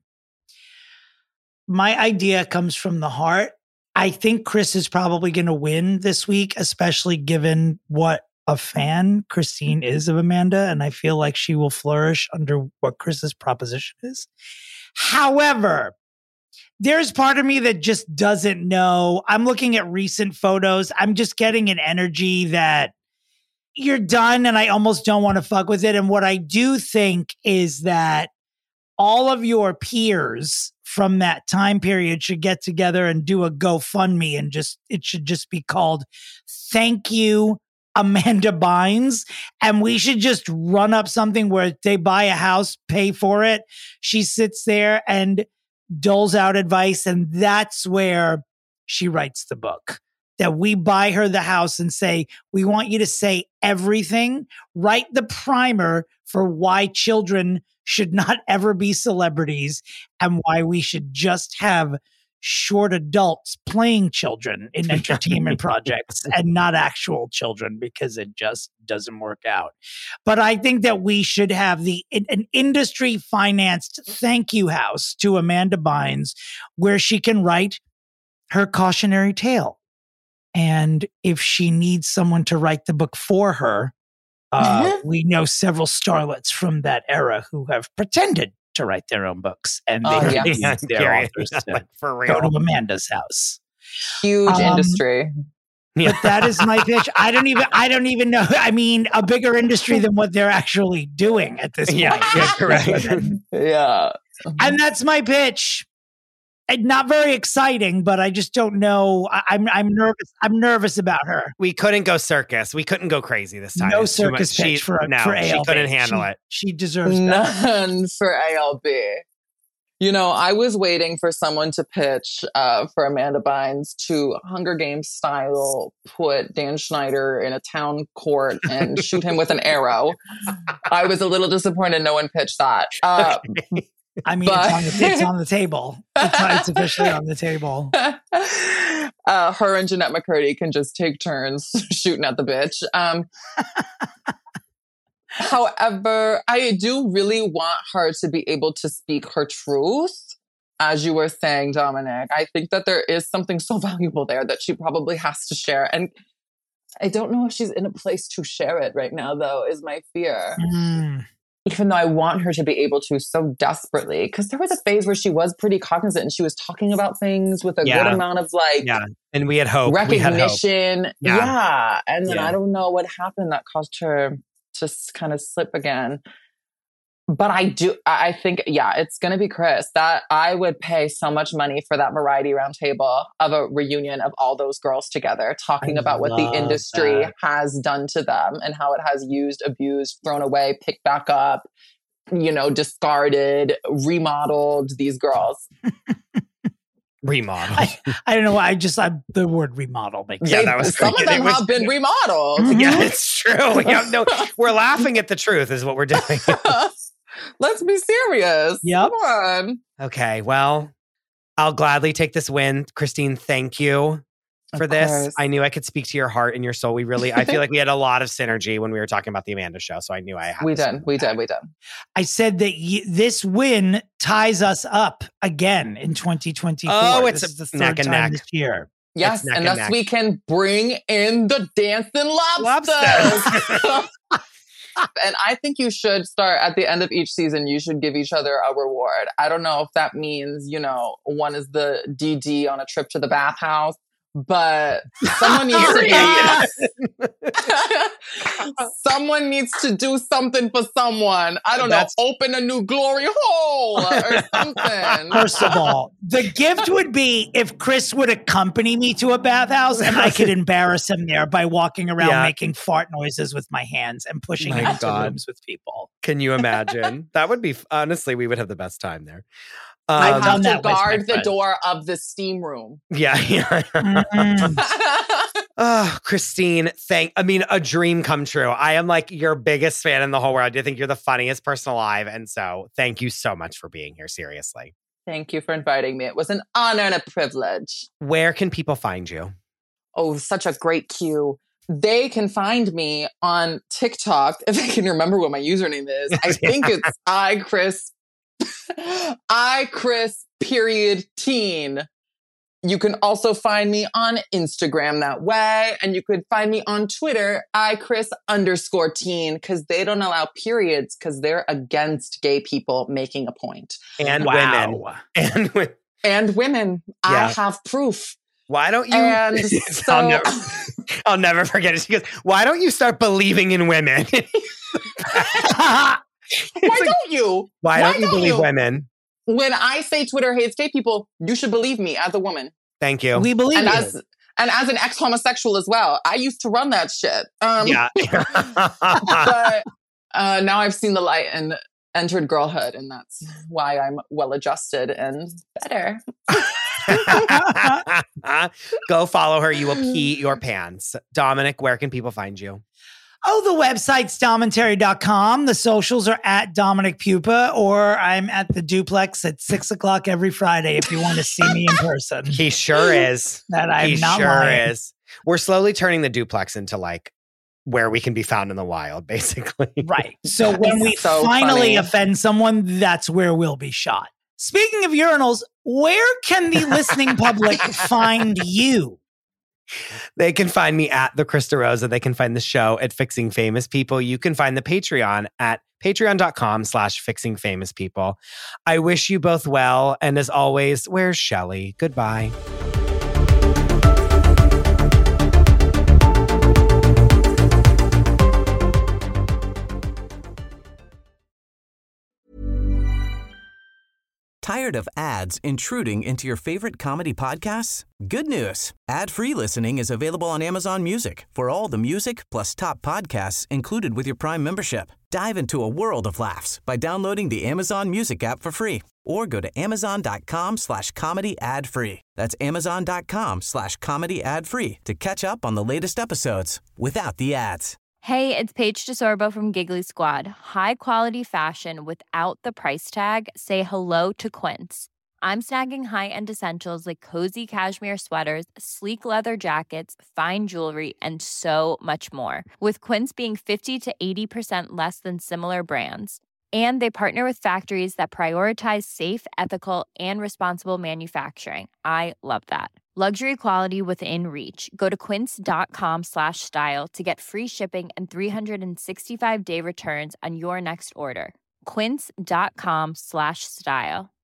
Speaker 7: My idea comes from the heart. I think Chris is probably going to win this week, especially given what a fan Christine is of Amanda. And I feel like she will flourish under what Chris's proposition is. However, there's part of me that just doesn't know. I'm looking at recent photos. I'm just getting an energy that you're done and I almost don't want to fuck with it. And what I do think is that all of your peers from that time period should get together and do a GoFundMe and just, it should just be called Thank You, Amanda Bynes. And we should just run up something where they buy a house, pay for it. She sits there and doles out advice. And that's where she writes the book. That we buy her the house and say, we want you to say everything, write the primer for why children should not ever be celebrities and why we should just have short adults playing children in entertainment projects and not actual children because it just doesn't work out. But I think that we should have the an industry financed thank you house to Amanda Bynes where she can write her cautionary tale. And if she needs someone to write the book for her, Uh, mm-hmm. we know several starlets from that era who have pretended to write their own books, and they
Speaker 9: oh, yeah.
Speaker 7: use their authors to like, for real. Go to Amanda's house.
Speaker 9: Huge
Speaker 7: um,
Speaker 9: industry.
Speaker 7: But that is my pitch. I don't even. I don't even know. I mean, a bigger industry than what they're actually doing at this point.
Speaker 8: Yeah, yeah correct.
Speaker 9: yeah,
Speaker 7: and that's my pitch. And not very exciting, but I just don't know. I, I'm I'm nervous. I'm nervous about her.
Speaker 8: We couldn't go circus. We couldn't go crazy this time.
Speaker 7: No circus pitch
Speaker 8: she,
Speaker 7: for, a,
Speaker 8: no,
Speaker 7: for A L B.
Speaker 8: She couldn't handle
Speaker 7: she,
Speaker 8: it.
Speaker 7: She deserves
Speaker 9: none better. For A L B. You know, I was waiting for someone to pitch uh, for Amanda Bynes to Hunger Games style put Dan Schneider in a town court and shoot him with an arrow. I was a little disappointed no one pitched that. Uh,
Speaker 7: okay. I mean, but, it's, on the, it's on the table. It's, it's officially on the table.
Speaker 9: Uh, her and Jeanette McCurdy can just take turns shooting at the bitch. Um, however, I do really want her to be able to speak her truth. As you were saying, Dominic, I think that there is something so valuable there that she probably has to share. And I don't know if she's in a place to share it right now, though, is my fear.
Speaker 7: Mm.
Speaker 9: Even though I want her to be able to so desperately, because there was a phase where she was pretty cognizant and she was talking about things with a yeah. good amount of like,
Speaker 8: yeah, and we had hope,
Speaker 9: recognition,
Speaker 8: hope.
Speaker 9: Yeah. yeah, and then
Speaker 8: yeah.
Speaker 9: I don't know what happened that caused her to kind of slip again. But I do, I think, yeah, it's going to be Chris. That I would pay so much money for that Variety Roundtable of a reunion of all those girls together, talking
Speaker 7: I
Speaker 9: about what the industry
Speaker 7: that.
Speaker 9: has done to them and how it has used, abused, thrown away, picked back up, you know, discarded, remodeled these girls.
Speaker 8: remodel.
Speaker 7: I, I don't know why. I just I, the word remodel makes
Speaker 8: Yeah,
Speaker 7: sense.
Speaker 8: that was
Speaker 9: Some of them
Speaker 8: was,
Speaker 9: have been remodeled.
Speaker 8: Yeah, it's true. Yeah, no, we're laughing at the truth is what we're doing.
Speaker 9: Let's be serious.
Speaker 7: Yep.
Speaker 9: Come on.
Speaker 8: Okay, well, I'll gladly take this win. Christine, thank you for
Speaker 9: Of
Speaker 8: this.
Speaker 9: course.
Speaker 8: I knew I could speak to your heart and your soul. We really, I feel like we had a lot of synergy when we were talking about the Amanda show. So I knew I had
Speaker 9: We
Speaker 8: this
Speaker 9: did.
Speaker 8: one
Speaker 9: We
Speaker 8: back.
Speaker 9: did. We did.
Speaker 7: I said that y- this win ties us up again in twenty twenty-four.
Speaker 8: Oh, it's
Speaker 7: this
Speaker 8: a
Speaker 7: is the third
Speaker 8: neck and
Speaker 7: time
Speaker 8: neck.
Speaker 7: this year.
Speaker 9: Yes,
Speaker 8: neck and
Speaker 9: unless
Speaker 8: neck.
Speaker 9: we can bring in the dancing lobsters.
Speaker 8: Lobsters.
Speaker 9: And I think you should start at the end of each season. You should give each other a reward. I don't know if that means, you know, one is the D D on a trip to the bathhouse, but someone needs to be, someone needs to do something for someone. I don't
Speaker 8: That's-
Speaker 9: know, open a new glory hole or something.
Speaker 7: First of all, the gift would be if Chris would accompany me to a bathhouse and I could embarrass him there by walking around
Speaker 8: Yeah.
Speaker 7: making fart noises with my hands and pushing
Speaker 8: My
Speaker 7: him into
Speaker 8: God.
Speaker 7: rooms with people.
Speaker 8: Can you imagine? That would be, honestly, we would have the best time there.
Speaker 9: I
Speaker 8: Um,
Speaker 7: done
Speaker 9: have
Speaker 7: that
Speaker 9: to
Speaker 7: with my
Speaker 9: guard the
Speaker 7: friends.
Speaker 9: door of the steam room.
Speaker 8: yeah, yeah.
Speaker 7: Mm.
Speaker 8: Oh, Christine, thank, I mean, a dream come true. I am like your biggest fan in the whole world. I think you're the funniest person alive. And so thank you so much for being here. Seriously.
Speaker 9: Thank you for inviting me. It was an honor and a privilege.
Speaker 8: Where can people find you?
Speaker 9: Oh, such a great cue. They can find me on TikTok, if I can remember what my username is. I think it's I Chris, I Chris period teen. You can also find me on Instagram that way. And you could find me on Twitter, I Chris underscore teen, because they don't allow periods because they're against gay people making a point.
Speaker 8: And
Speaker 7: Wow.
Speaker 8: women. And women.
Speaker 9: And women, I
Speaker 8: Yeah.
Speaker 9: have proof.
Speaker 8: Why don't you?
Speaker 9: And
Speaker 8: I'll,
Speaker 9: so-
Speaker 8: never, I'll never forget it. She goes, why don't you start believing in women?
Speaker 9: Why don't you?
Speaker 8: Why, don't you believe women?
Speaker 9: When I say Twitter hates gay people, you should believe me as a woman.
Speaker 8: Thank you.
Speaker 7: We believe
Speaker 9: And
Speaker 7: you.
Speaker 9: as and as an ex-homosexual as well. I used to run that shit. Um,
Speaker 8: yeah.
Speaker 9: but uh, now I've seen the light and entered girlhood, and that's why I'm well-adjusted and better.
Speaker 8: Go follow her. You will pee your pants. Dominic, where can people find you?
Speaker 7: Oh, the website's domentary dot com. The socials are at Dominic Pupa, or I'm at the duplex at six o'clock every Friday if you want to see me in person.
Speaker 8: He sure is.
Speaker 7: That I'm
Speaker 8: he
Speaker 7: not
Speaker 8: sure
Speaker 7: lying.
Speaker 8: is. We're slowly turning the duplex into like where we can be found in the wild, basically.
Speaker 7: Right. So when we
Speaker 9: So
Speaker 7: finally
Speaker 9: funny.
Speaker 7: offend someone, that's where we'll be shot. Speaking of urinals, where can the listening public find you?
Speaker 8: They can find me at the Krista Rosa. They can find the show at Fixing Famous People. You can find the Patreon at patreon.com slash fixing famous people. I wish you both well. And as always, where's Shelley? Goodbye.
Speaker 2: Tired of ads intruding into your favorite comedy podcasts? Good news. Ad-free listening is available on Amazon Music for all the music plus top podcasts included with your Prime membership. Dive into a world of laughs by downloading the Amazon Music app for free or go to amazon.com slash comedy ad free. That's amazon.com slash comedy ad free to catch up on the latest episodes without the ads.
Speaker 10: Hey, it's Paige DeSorbo from Giggly Squad. High quality fashion without the price tag. Say hello to Quince. I'm snagging high-end essentials like cozy cashmere sweaters, sleek leather jackets, fine jewelry, and so much more. With Quince being fifty to eighty percent less than similar brands. And they partner with factories that prioritize safe, ethical, and responsible manufacturing. I love that. Luxury quality within reach. Go to quince.com slash style to get free shipping and three sixty-five day returns on your next order. Quince.com slash style.